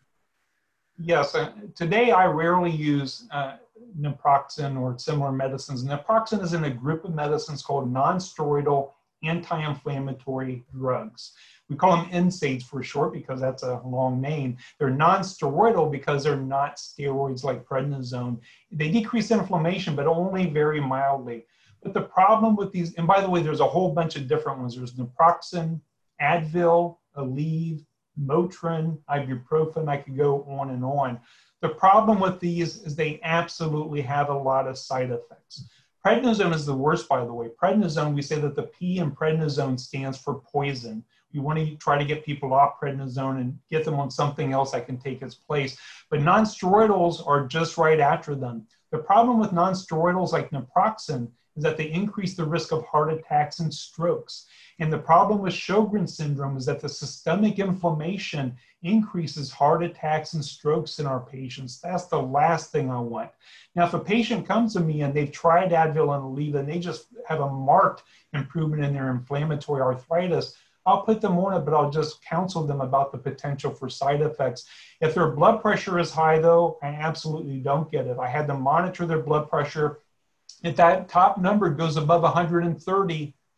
Yes. Uh, today, I rarely use uh, naproxen or similar medicines. Naproxen is in a group of medicines called non-steroidal anti-inflammatory drugs. We call them N SAIDs for short because that's a long name. They're non-steroidal because they're not steroids like prednisone. They decrease inflammation, but only very mildly. But the problem with these, and by the way, there's a whole bunch of different ones. There's naproxen, Advil, Aleve, Motrin, ibuprofen. I could go on and on. The problem with these is they absolutely have a lot of side effects. Prednisone is the worst, by the way. Prednisone, we say that the P in prednisone stands for poison. We want to try to get people off prednisone and get them on something else that can take its place. But non-steroidals are just right after them. The problem with non-steroidals like naproxen is that they increase the risk of heart attacks and strokes. And the problem with Sjogren's syndrome is that the systemic inflammation increases heart attacks and strokes in our patients. That's the last thing I want. Now, if a patient comes to me and they've tried Advil and Aleve and they just have a marked improvement in their inflammatory arthritis, I'll put them on it, but I'll just counsel them about the potential for side effects. If their blood pressure is high, though, I absolutely don't get it. I had them monitor their blood pressure. If that top number goes above one hundred thirty,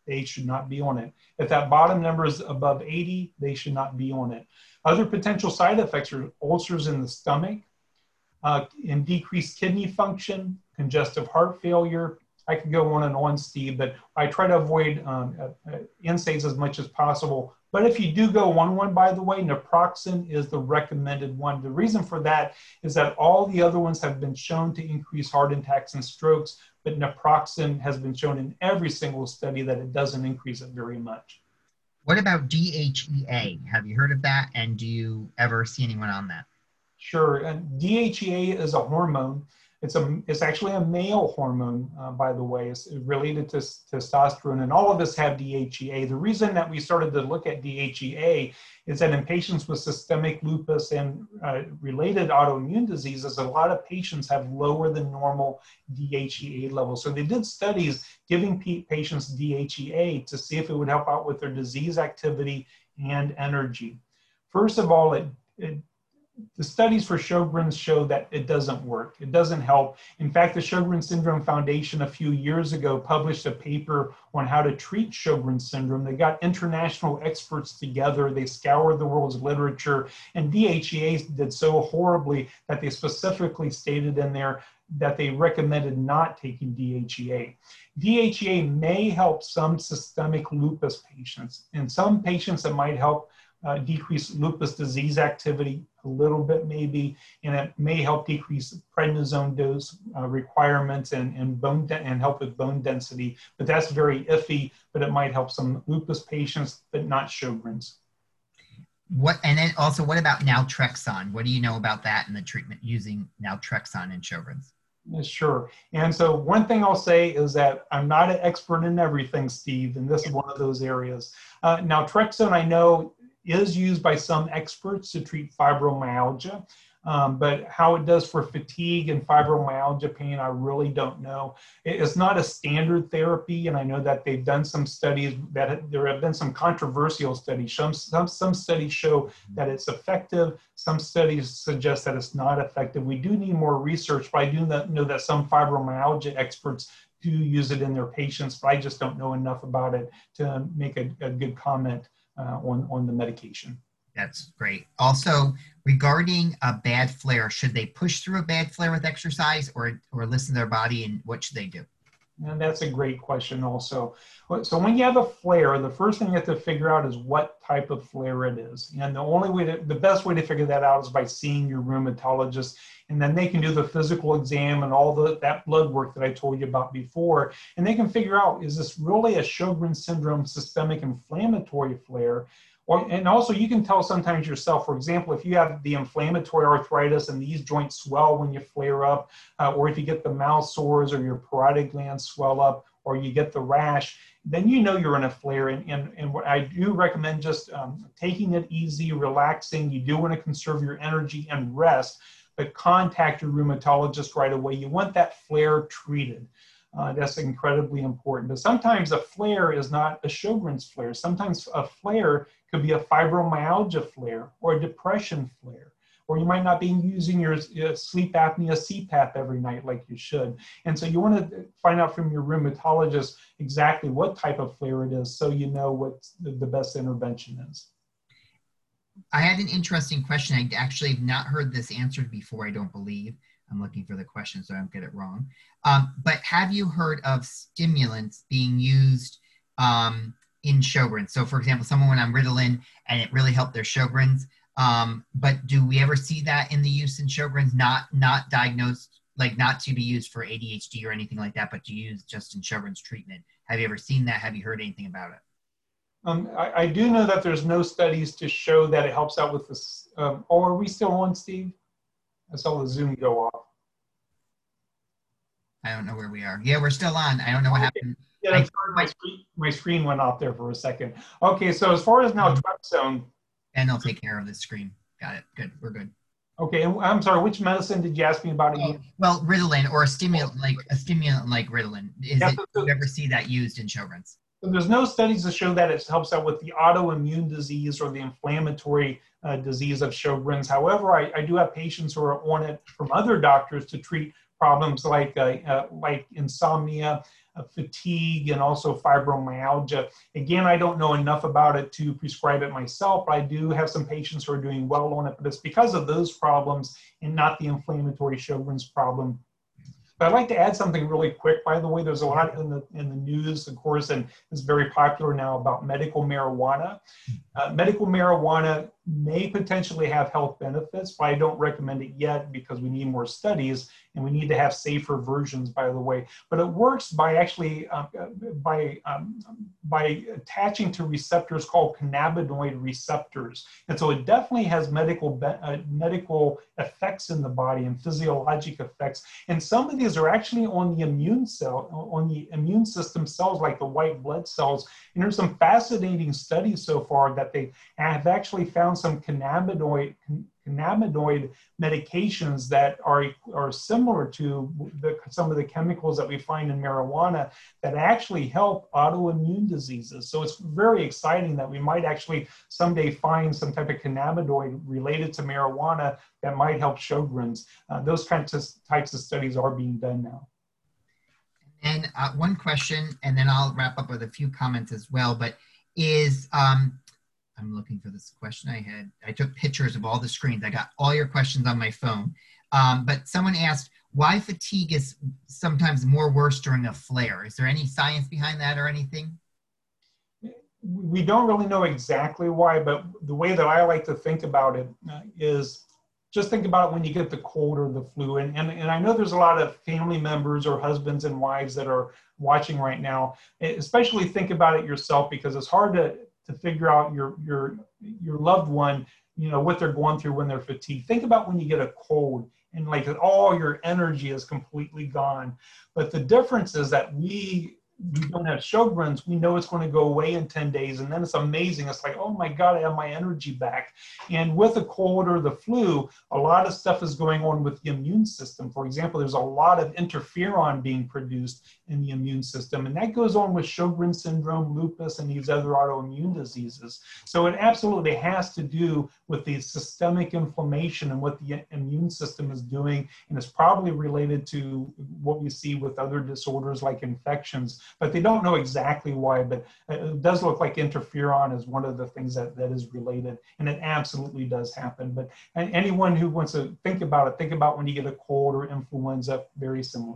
they should not be on it. If that bottom number is above eighty, they should not be on it. Other potential side effects are ulcers in the stomach, uh, and decreased kidney function, congestive heart failure. I could go on and on, Steve, but I try to avoid um, uh, N SAIDs as much as possible. But if you do go one one, by the way, naproxen is the recommended one. The reason for that is that all the other ones have been shown to increase heart attacks and strokes, but naproxen has been shown in every single study that it doesn't increase it very much. What about D H E A? Have you heard of that? And do you ever see anyone on that? Sure. And D H E A is a hormone. It's a it's actually a male hormone, uh, by the way. It's related to testosterone, and all of us have D H E A. The reason that we started to look at D H E A is that in patients with systemic lupus and uh, related autoimmune diseases, a lot of patients have lower than normal D H E A levels. So they did studies giving patients D H E A to see if it would help out with their disease activity and energy. First of all, it, it the studies for Sjogren's show that it doesn't work. It doesn't help. In fact, the Sjogren's Syndrome Foundation a few years ago published a paper on how to treat Sjogren's syndrome. They got international experts together. They scoured the world's literature, and D H E A did so horribly that they specifically stated in there that they recommended not taking D H E A. D H E A may help some systemic lupus patients. In some patients, it might help Uh, decrease lupus disease activity a little bit maybe, and it may help decrease prednisone dose uh, requirements and, and bone and help with bone density, but that's very iffy, but it might help some lupus patients, but not Sjogren's. What, and then also, what about naltrexone? What do you know about that and the treatment using naltrexone in Sjogren's? Sure. And so one thing I'll say is that I'm not an expert in everything, Steve, and this is one of those areas. Uh, naltrexone, I know, is used by some experts to treat fibromyalgia, um, but how it does for fatigue and fibromyalgia pain, I really don't know. It's not a standard therapy, and I know that they've done some studies that there have been some controversial studies. Some, some, some studies show that it's effective. Some studies suggest that it's not effective. We do need more research, but I do know that some fibromyalgia experts do use it in their patients, but I just don't know enough about it to make a, a good comment Uh, on, on the medication. That's great. Also, regarding a bad flare, should they push through a bad flare with exercise or, or listen to their body, and what should they do? And that's a great question also. So when you have a flare, the first thing you have to figure out is what type of flare it is. And the only way to, the best way to figure that out is by seeing your rheumatologist, and then they can do the physical exam and all the, that blood work that I told you about before. And they can figure out, is this really a Sjogren's syndrome systemic inflammatory flare? Or, and also you can tell sometimes yourself, for example, if you have the inflammatory arthritis and these joints swell when you flare up, uh, or if you get the mouth sores or your parotid glands swell up, or you get the rash, then you know you're in a flare. And, and, and what I do recommend just um, taking it easy, relaxing. You do want to conserve your energy and rest, but contact your rheumatologist right away. You want that flare treated. Uh, that's incredibly important. But sometimes a flare is not a Sjogren's flare. Sometimes a flare could be a fibromyalgia flare or a depression flare, or you might not be using your uh, sleep apnea C PAP every night like you should. And so you want to find out from your rheumatologist exactly what type of flare it is so you know what the, the best intervention is. I had an interesting question. I actually have not heard this answered before, I don't believe. I'm looking for the question so I don't get it wrong. Um, but have you heard of stimulants being used um, in Sjogren's? So for example, someone went on Ritalin and it really helped their Sjogren's. Um, but do we ever see that in the use in Sjogren's, not, not diagnosed, like not to be used for A D H D or anything like that, but to use just in Sjogren's treatment? Have you ever seen that? Have you heard anything about it? Um, I, I do know that there's no studies to show that it helps out with this. Um, oh, are we still on, Steve? I saw the Zoom go off. I don't know where we are. Yeah, we're still on. I don't know what okay. happened. Yeah, that's I, my, screen, my screen went off there for a second. Okay, so as far as naltrexone. And they'll take care of the screen. Got it. Good. We're good. Okay, and I'm sorry, which medicine did you ask me about again? Oh, well, Ritalin or a stimulant like a stimulant like Ritalin. Is yeah, it, so, do you ever see that used in Sjogren's? So there's no studies to show that it helps out with the autoimmune disease or the inflammatory uh, disease of Sjogren's. However, I, I do have patients who are on it from other doctors to treat problems like uh, uh, like insomnia, uh, fatigue and also fibromyalgia. Again, I don't know enough about it to prescribe it myself, but I do have some patients who are doing well on it, but it's because of those problems and not the inflammatory Sjogren's problem. But I'd like to add something really quick. By the way, there's a lot in the in the news, of course, and it's very popular now about medical marijuana. Uh, medical marijuana may potentially have health benefits, but I don't recommend it yet because we need more studies and we need to have safer versions, by the way. But it works by actually uh, by um, by attaching to receptors called cannabinoid receptors, and so it definitely has medical uh, medical effects in the body and physiologic effects. And some of these are actually on the immune cell, on the immune system cells, like the white blood cells. And there's some fascinating studies so far that they have actually found some cannabinoid cannabinoid medications that are, are similar to the, some of the chemicals that we find in marijuana that actually help autoimmune diseases. So it's very exciting that we might actually someday find some type of cannabinoid related to marijuana that might help Sjogren's. Uh, those kinds of types of studies are being done now. And uh, one question, and then I'll wrap up with a few comments as well, but is, um, I'm looking for this question I had. I took pictures of all the screens. I got all your questions on my phone. Um, but someone asked why fatigue is sometimes more worse during a flare. Is there any science behind that or anything? We don't really know exactly why, but the way that I like to think about it uh, is just think about it when you get the cold or the flu. And, and, and I know there's a lot of family members or husbands and wives that are watching right now. Especially think about it yourself, because it's hard to, to figure out your, your, your loved one, you know, what they're going through when they're fatigued. Think about when you get a cold and like all your energy is completely gone. But the difference is that we, we don't have Sjogren's, we know it's going to go away in ten days. And then it's amazing. It's like, oh my God, I have my energy back. And with the cold or the flu, a lot of stuff is going on with the immune system. For example, there's a lot of interferon being produced in the immune system. And that goes on with Sjogren's syndrome, lupus, and these other autoimmune diseases. So it absolutely has to do with the systemic inflammation and what the immune system is doing. And it's probably related to what we see with other disorders like infections. But they don't know exactly why, but it does look like interferon is one of the things that, that is related, and it absolutely does happen. But anyone who wants to think about it, think about when you get a cold or influenza, very similar.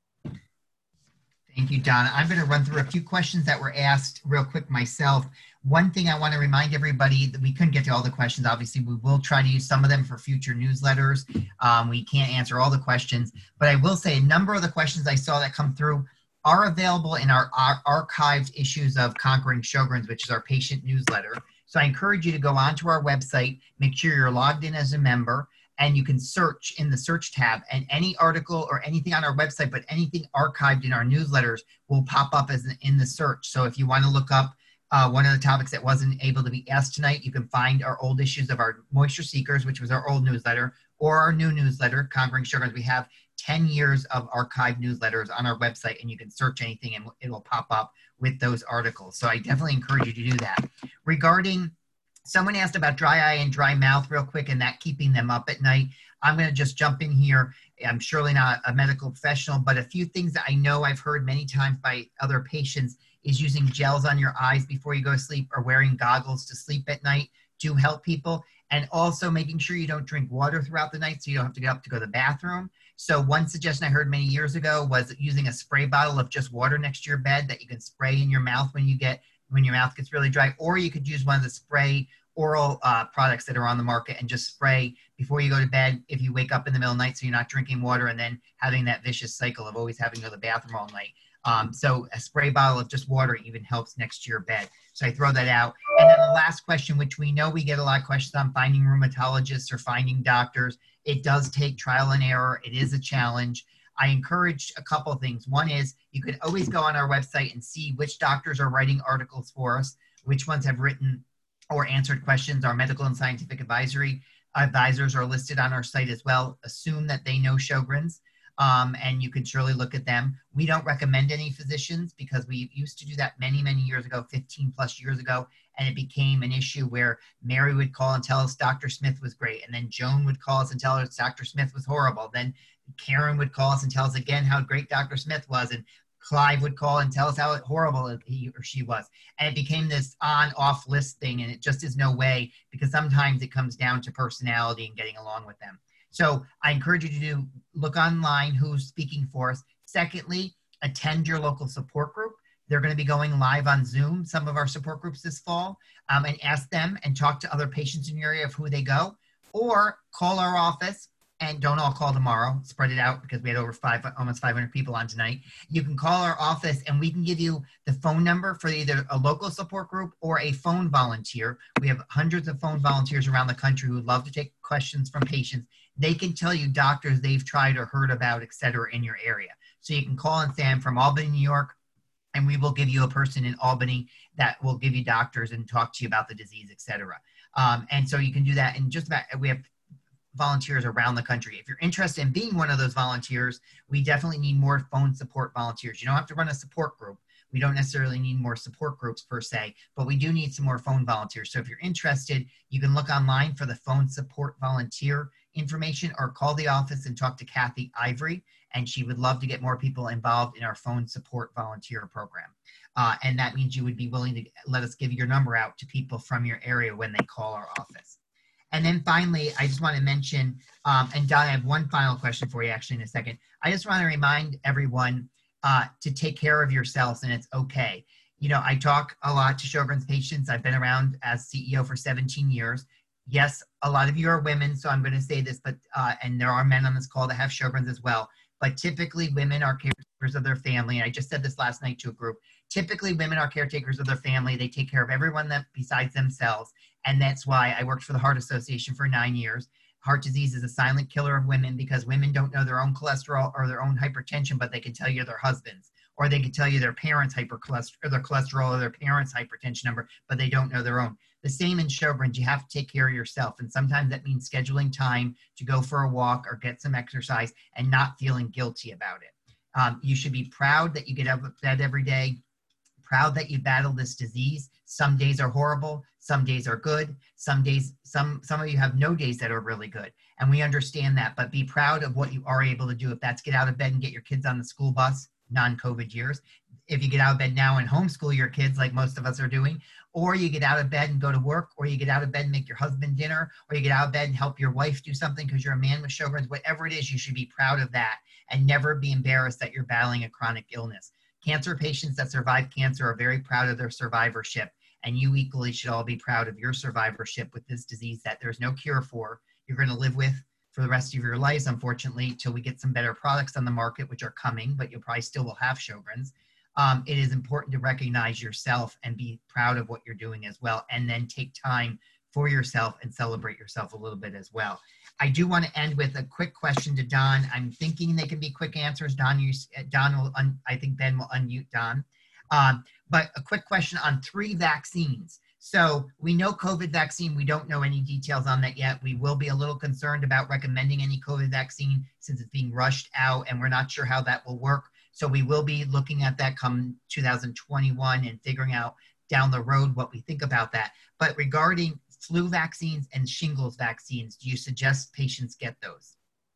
Thank you, Don. I'm going to run through a few questions that were asked real quick myself. One thing I want to remind everybody that we couldn't get to all the questions. Obviously, we will try to use some of them for future newsletters. Um, we can't answer all the questions, but I will say a number of the questions I saw that come through are available in our, our archived issues of Conquering Sjogren's, which is our patient newsletter. So I encourage you to go onto our website, make sure you're logged in as a member, and you can search in the search tab, and any article or anything on our website, but anything archived in our newsletters will pop up as in the search. So if you want to look up uh, one of the topics that wasn't able to be asked tonight, you can find our old issues of our Moisture Seekers, which was our old newsletter, or our new newsletter, Conquering Sjogren's. We have ten years of archived newsletters on our website, and you can search anything and it will pop up with those articles. So I definitely encourage you to do that. Regarding, someone asked about dry eye and dry mouth real quick and that keeping them up at night. I'm going to just jump in here. I'm surely not a medical professional, but a few things that I know I've heard many times by other patients is using gels on your eyes before you go to sleep or wearing goggles to sleep at night do help people. And also making sure you don't drink water throughout the night so you don't have to get up to go to the bathroom. So one suggestion I heard many years ago was using a spray bottle of just water next to your bed that you can spray in your mouth when you get, when your mouth gets really dry, or you could use one of the spray oral uh, products that are on the market and just spray before you go to bed if you wake up in the middle of the night so you're not drinking water and then having that vicious cycle of always having to go to the bathroom all night. Um, so a spray bottle of just water even helps next to your bed. So I throw that out. And then the last question, which we know we get a lot of questions on finding rheumatologists or finding doctors. It does take trial and error. It is a challenge. I encourage a couple of things. One is you could always go on our website and see which doctors are writing articles for us, which ones have written or answered questions. Our medical and scientific advisory advisors are listed on our site as well. Assume that they know Sjogren's. Um, and you can surely look at them. We don't recommend any physicians because we used to do that many, many years ago, fifteen plus years ago, and it became an issue where Mary would call and tell us Doctor Smith was great, and then Joan would call us and tell us Doctor Smith was horrible. Then Karen would call us and tell us again how great Doctor Smith was, and Clive would call and tell us how horrible he or she was. And it became this on-off list thing, and it just is no way, because sometimes it comes down to personality and getting along with them. So I encourage you to do, look online who's speaking for us. Secondly, attend your local support group. They're going to be going live on Zoom, some of our support groups this fall, um, and ask them and talk to other patients in your area of who they go, or call our office. And don't all call tomorrow, spread it out, because we had over five, almost five hundred people on tonight. You can call our office and we can give you the phone number for either a local support group or a phone volunteer. We have hundreds of phone volunteers around the country who would love to take questions from patients. They can tell you doctors they've tried or heard about, et cetera, in your area. So you can call and say, I'm from Albany, New York, and we will give you a person in Albany that will give you doctors and talk to you about the disease, et cetera. Um, and so you can do that. And just about, we have volunteers around the country. If you're interested in being one of those volunteers, we definitely need more phone support volunteers. You don't have to run a support group. We don't necessarily need more support groups per se, but we do need some more phone volunteers. So if you're interested, you can look online for the phone support volunteer information, or call the office and talk to Kathy Ivory, and she would love to get more people involved in our phone support volunteer program. Uh, and that means you would be willing to let us give your number out to people from your area when they call our office. And then finally, I just want to mention, um, and Don, I have one final question for you actually in a second. I just want to remind everyone uh, to take care of yourselves, and it's okay. You know, I talk a lot to Sjogren's patients. I've been around as C E O for seventeen years. Yes, a lot of you are women, so I'm going to say this, but, uh, and there are men on this call that have Sjogren's as well, but typically women are caretakers of their family. And I just said this last night to a group. Typically women are caretakers of their family. They take care of everyone that besides themselves. And that's why I worked for the Heart Association for nine years. Heart disease is a silent killer of women, because women don't know their own cholesterol or their own hypertension, but they can tell you their husband's, or they can tell you their parents' hypercholesterol or their cholesterol or their parents' hypertension number, but they don't know their own. The same in Sjogren's. You have to take care of yourself. And sometimes that means scheduling time to go for a walk or get some exercise and not feeling guilty about it. Um, you should be proud that you get out of bed every day, proud that you battle this disease. Some days are horrible, some days are good, some days, some, some of you have no days that are really good. And we understand that, but be proud of what you are able to do. If that's get out of bed and get your kids on the school bus, non-COVID years. If you get out of bed now and homeschool your kids like most of us are doing, or you get out of bed and go to work, or you get out of bed and make your husband dinner, or you get out of bed and help your wife do something because you're a man with Sjogren's, whatever it is, you should be proud of that and never be embarrassed that you're battling a chronic illness. Cancer patients that survive cancer are very proud of their survivorship, and you equally should all be proud of your survivorship with this disease that there's no cure for. You're going to live with for the rest of your lives, unfortunately, till we get some better products on the market, which are coming, but you probably still will have Sjogren's. Um, it is important to recognize yourself and be proud of what you're doing as well, and then take time for yourself and celebrate yourself a little bit as well. I do want to end with a quick question to Don. I'm thinking they can be quick answers. Don, you, Don will, un, I think Ben will unmute Don. Um, but a quick question on three vaccines. So we know COVID vaccine, we don't know any details on that yet. We will be a little concerned about recommending any COVID vaccine since it's being rushed out and we're not sure how that will work. So we will be looking at that come two thousand twenty-one and figuring out down the road what we think about that. But regarding flu vaccines and shingles vaccines, do you suggest patients get those?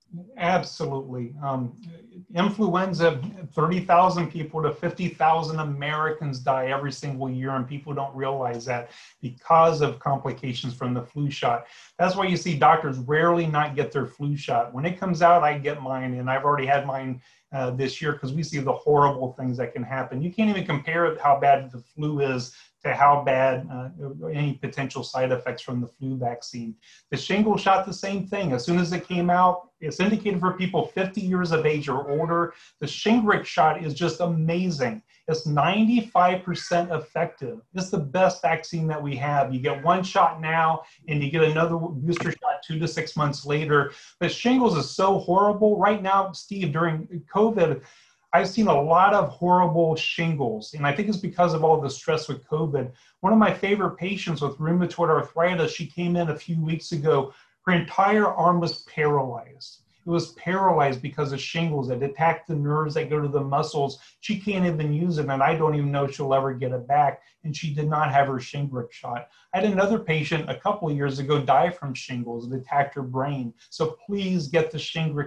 Absolutely. Um, influenza, thirty thousand people to fifty thousand Americans die every single year, and people don't realize that because of complications from the flu shot. That's why you see doctors rarely not get their flu shot. When it comes out, I get mine, and I've already had mine uh, this year because we see the horrible things that can happen. You can't even compare how bad the flu is to how bad uh, any potential side effects from the flu vaccine. The shingle shot, the same thing. As soon as it came out, it's indicated for people fifty years of age or older. The Shingrix shot is just amazing. It's ninety-five percent effective. It's the best vaccine that we have. You get one shot now and you get another booster shot two to six months later. But shingles is so horrible. Right now, Steve, during COVID, I've seen a lot of horrible shingles, and I think it's because of all the stress with COVID. One of my favorite patients with rheumatoid arthritis, she came in a few weeks ago. Her entire arm was paralyzed. It was paralyzed because of shingles that attack the nerves that go to the muscles. She can't even use it, and I don't even know if she'll ever get it back, and she did not have her Shingrix shot. I had another patient a couple of years ago die from shingles. It attacked her brain. So please get the Shingrix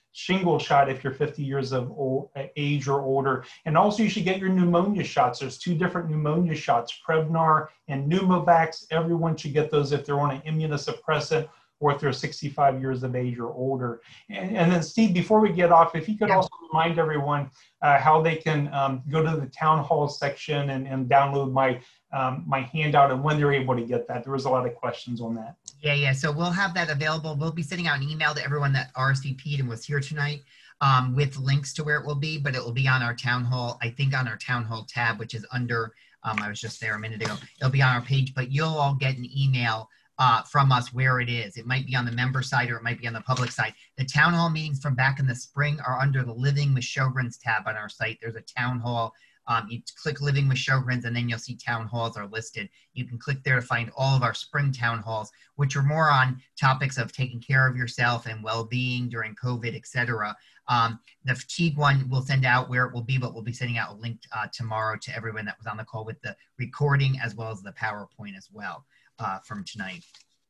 shingle shot if you're fifty years of old, age or older. And also you should get your pneumonia shots. There's two different pneumonia shots, Prevnar and Pneumovax. Everyone should get those if they're on an immunosuppressant or if they're sixty-five years of age or older. And, and then Steve, before we get off, if you could yeah. also remind everyone uh, how they can um, go to the town hall section and, and download my um, my handout and when they're able to get that. There was a lot of questions on that. Yeah, yeah. So we'll have that available. We'll be sending out an email to everyone that R S V P'd and was here tonight um, with links to where it will be, but it will be on our town hall, I think on our town hall tab, which is under, um, I was just there a minute ago. It'll be on our page, but you'll all get an email uh, from us where it is. It might be on the member side or it might be on the public side. The town hall meetings from back in the spring are under the Living with Sjogren's tab on our site. There's a town hall. Um, you click Living with Sjogren's and then you'll see town halls are listed. You can click there to find all of our spring town halls, which are more on topics of taking care of yourself and well-being during COVID, et cetera. Um, the fatigue one we'll send out where it will be, but we'll be sending out a link uh, tomorrow to everyone that was on the call with the recording as well as the PowerPoint as well uh, from tonight.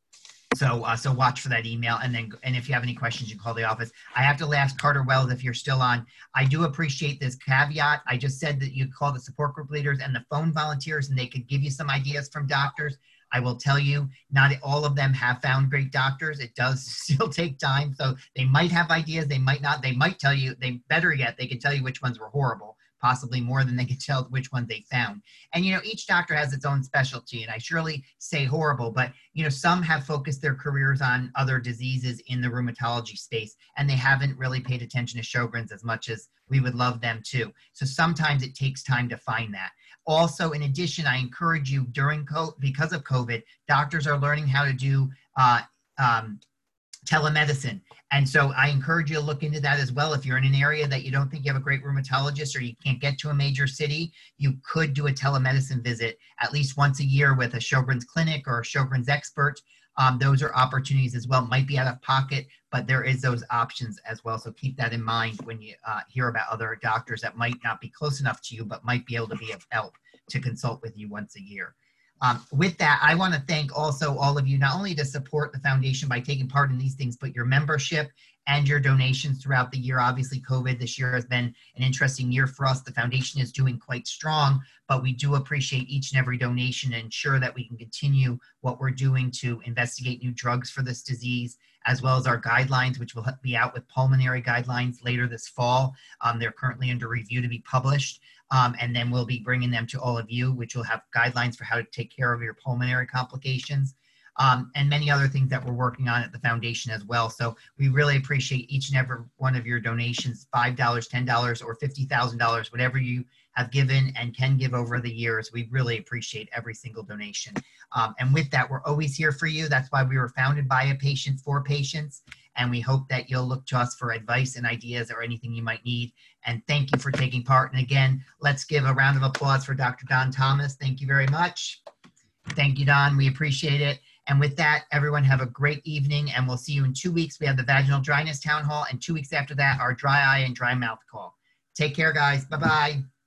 So, uh, so watch for that email, and then, and if you have any questions, you can call the office. I have to ask Carter Wells if you're still on. I do appreciate this caveat. I just said that you call the support group leaders and the phone volunteers, and they could give you some ideas from doctors. I will tell you, not all of them have found great doctors. It does still take time, so they might have ideas. They might not. They might tell you. They better yet, they can tell you which ones were horrible. Possibly more than they can tell which ones they found. And, you know, each doctor has its own specialty, and I surely say horrible, but, you know, some have focused their careers on other diseases in the rheumatology space, and they haven't really paid attention to Sjogren's as much as we would love them to. So sometimes it takes time to find that. Also, in addition, I encourage you during COVID, because of COVID, doctors are learning how to do uh, um, telemedicine. And so I encourage you to look into that as well. If you're in an area that you don't think you have a great rheumatologist or you can't get to a major city, you could do a telemedicine visit at least once a year with a Sjogren's clinic or a Sjogren's expert. Um, those are opportunities as well. Might be out of pocket, but there is those options as well. So keep that in mind when you uh, hear about other doctors that might not be close enough to you, but might be able to be of help to consult with you once a year. Um, with that, I want to thank also all of you, not only to support the foundation by taking part in these things, but your membership and your donations throughout the year. Obviously, COVID this year has been an interesting year for us. The foundation is doing quite strong, but we do appreciate each and every donation and ensure that we can continue what we're doing to investigate new drugs for this disease, as well as our guidelines, which will be out with pulmonary guidelines later this fall. Um, they're currently under review to be published. Um, and then we'll be bringing them to all of you, which will have guidelines for how to take care of your pulmonary complications, um, and many other things that we're working on at the foundation as well. So we really appreciate each and every one of your donations, five dollars, ten dollars, or fifty thousand dollars, whatever you have given and can give over the years. We really appreciate every single donation. Um, and with that, we're always here for you. That's why we were founded by a patient for patients. And we hope that you'll look to us for advice and ideas or anything you might need. And thank you for taking part. And again, let's give a round of applause for Doctor Don Thomas. Thank you very much. Thank you, Don. We appreciate it. And with that, everyone have a great evening, and we'll see you in two weeks. We have the vaginal dryness town hall, and two weeks after that, our dry eye and dry mouth call. Take care, guys. Bye-bye.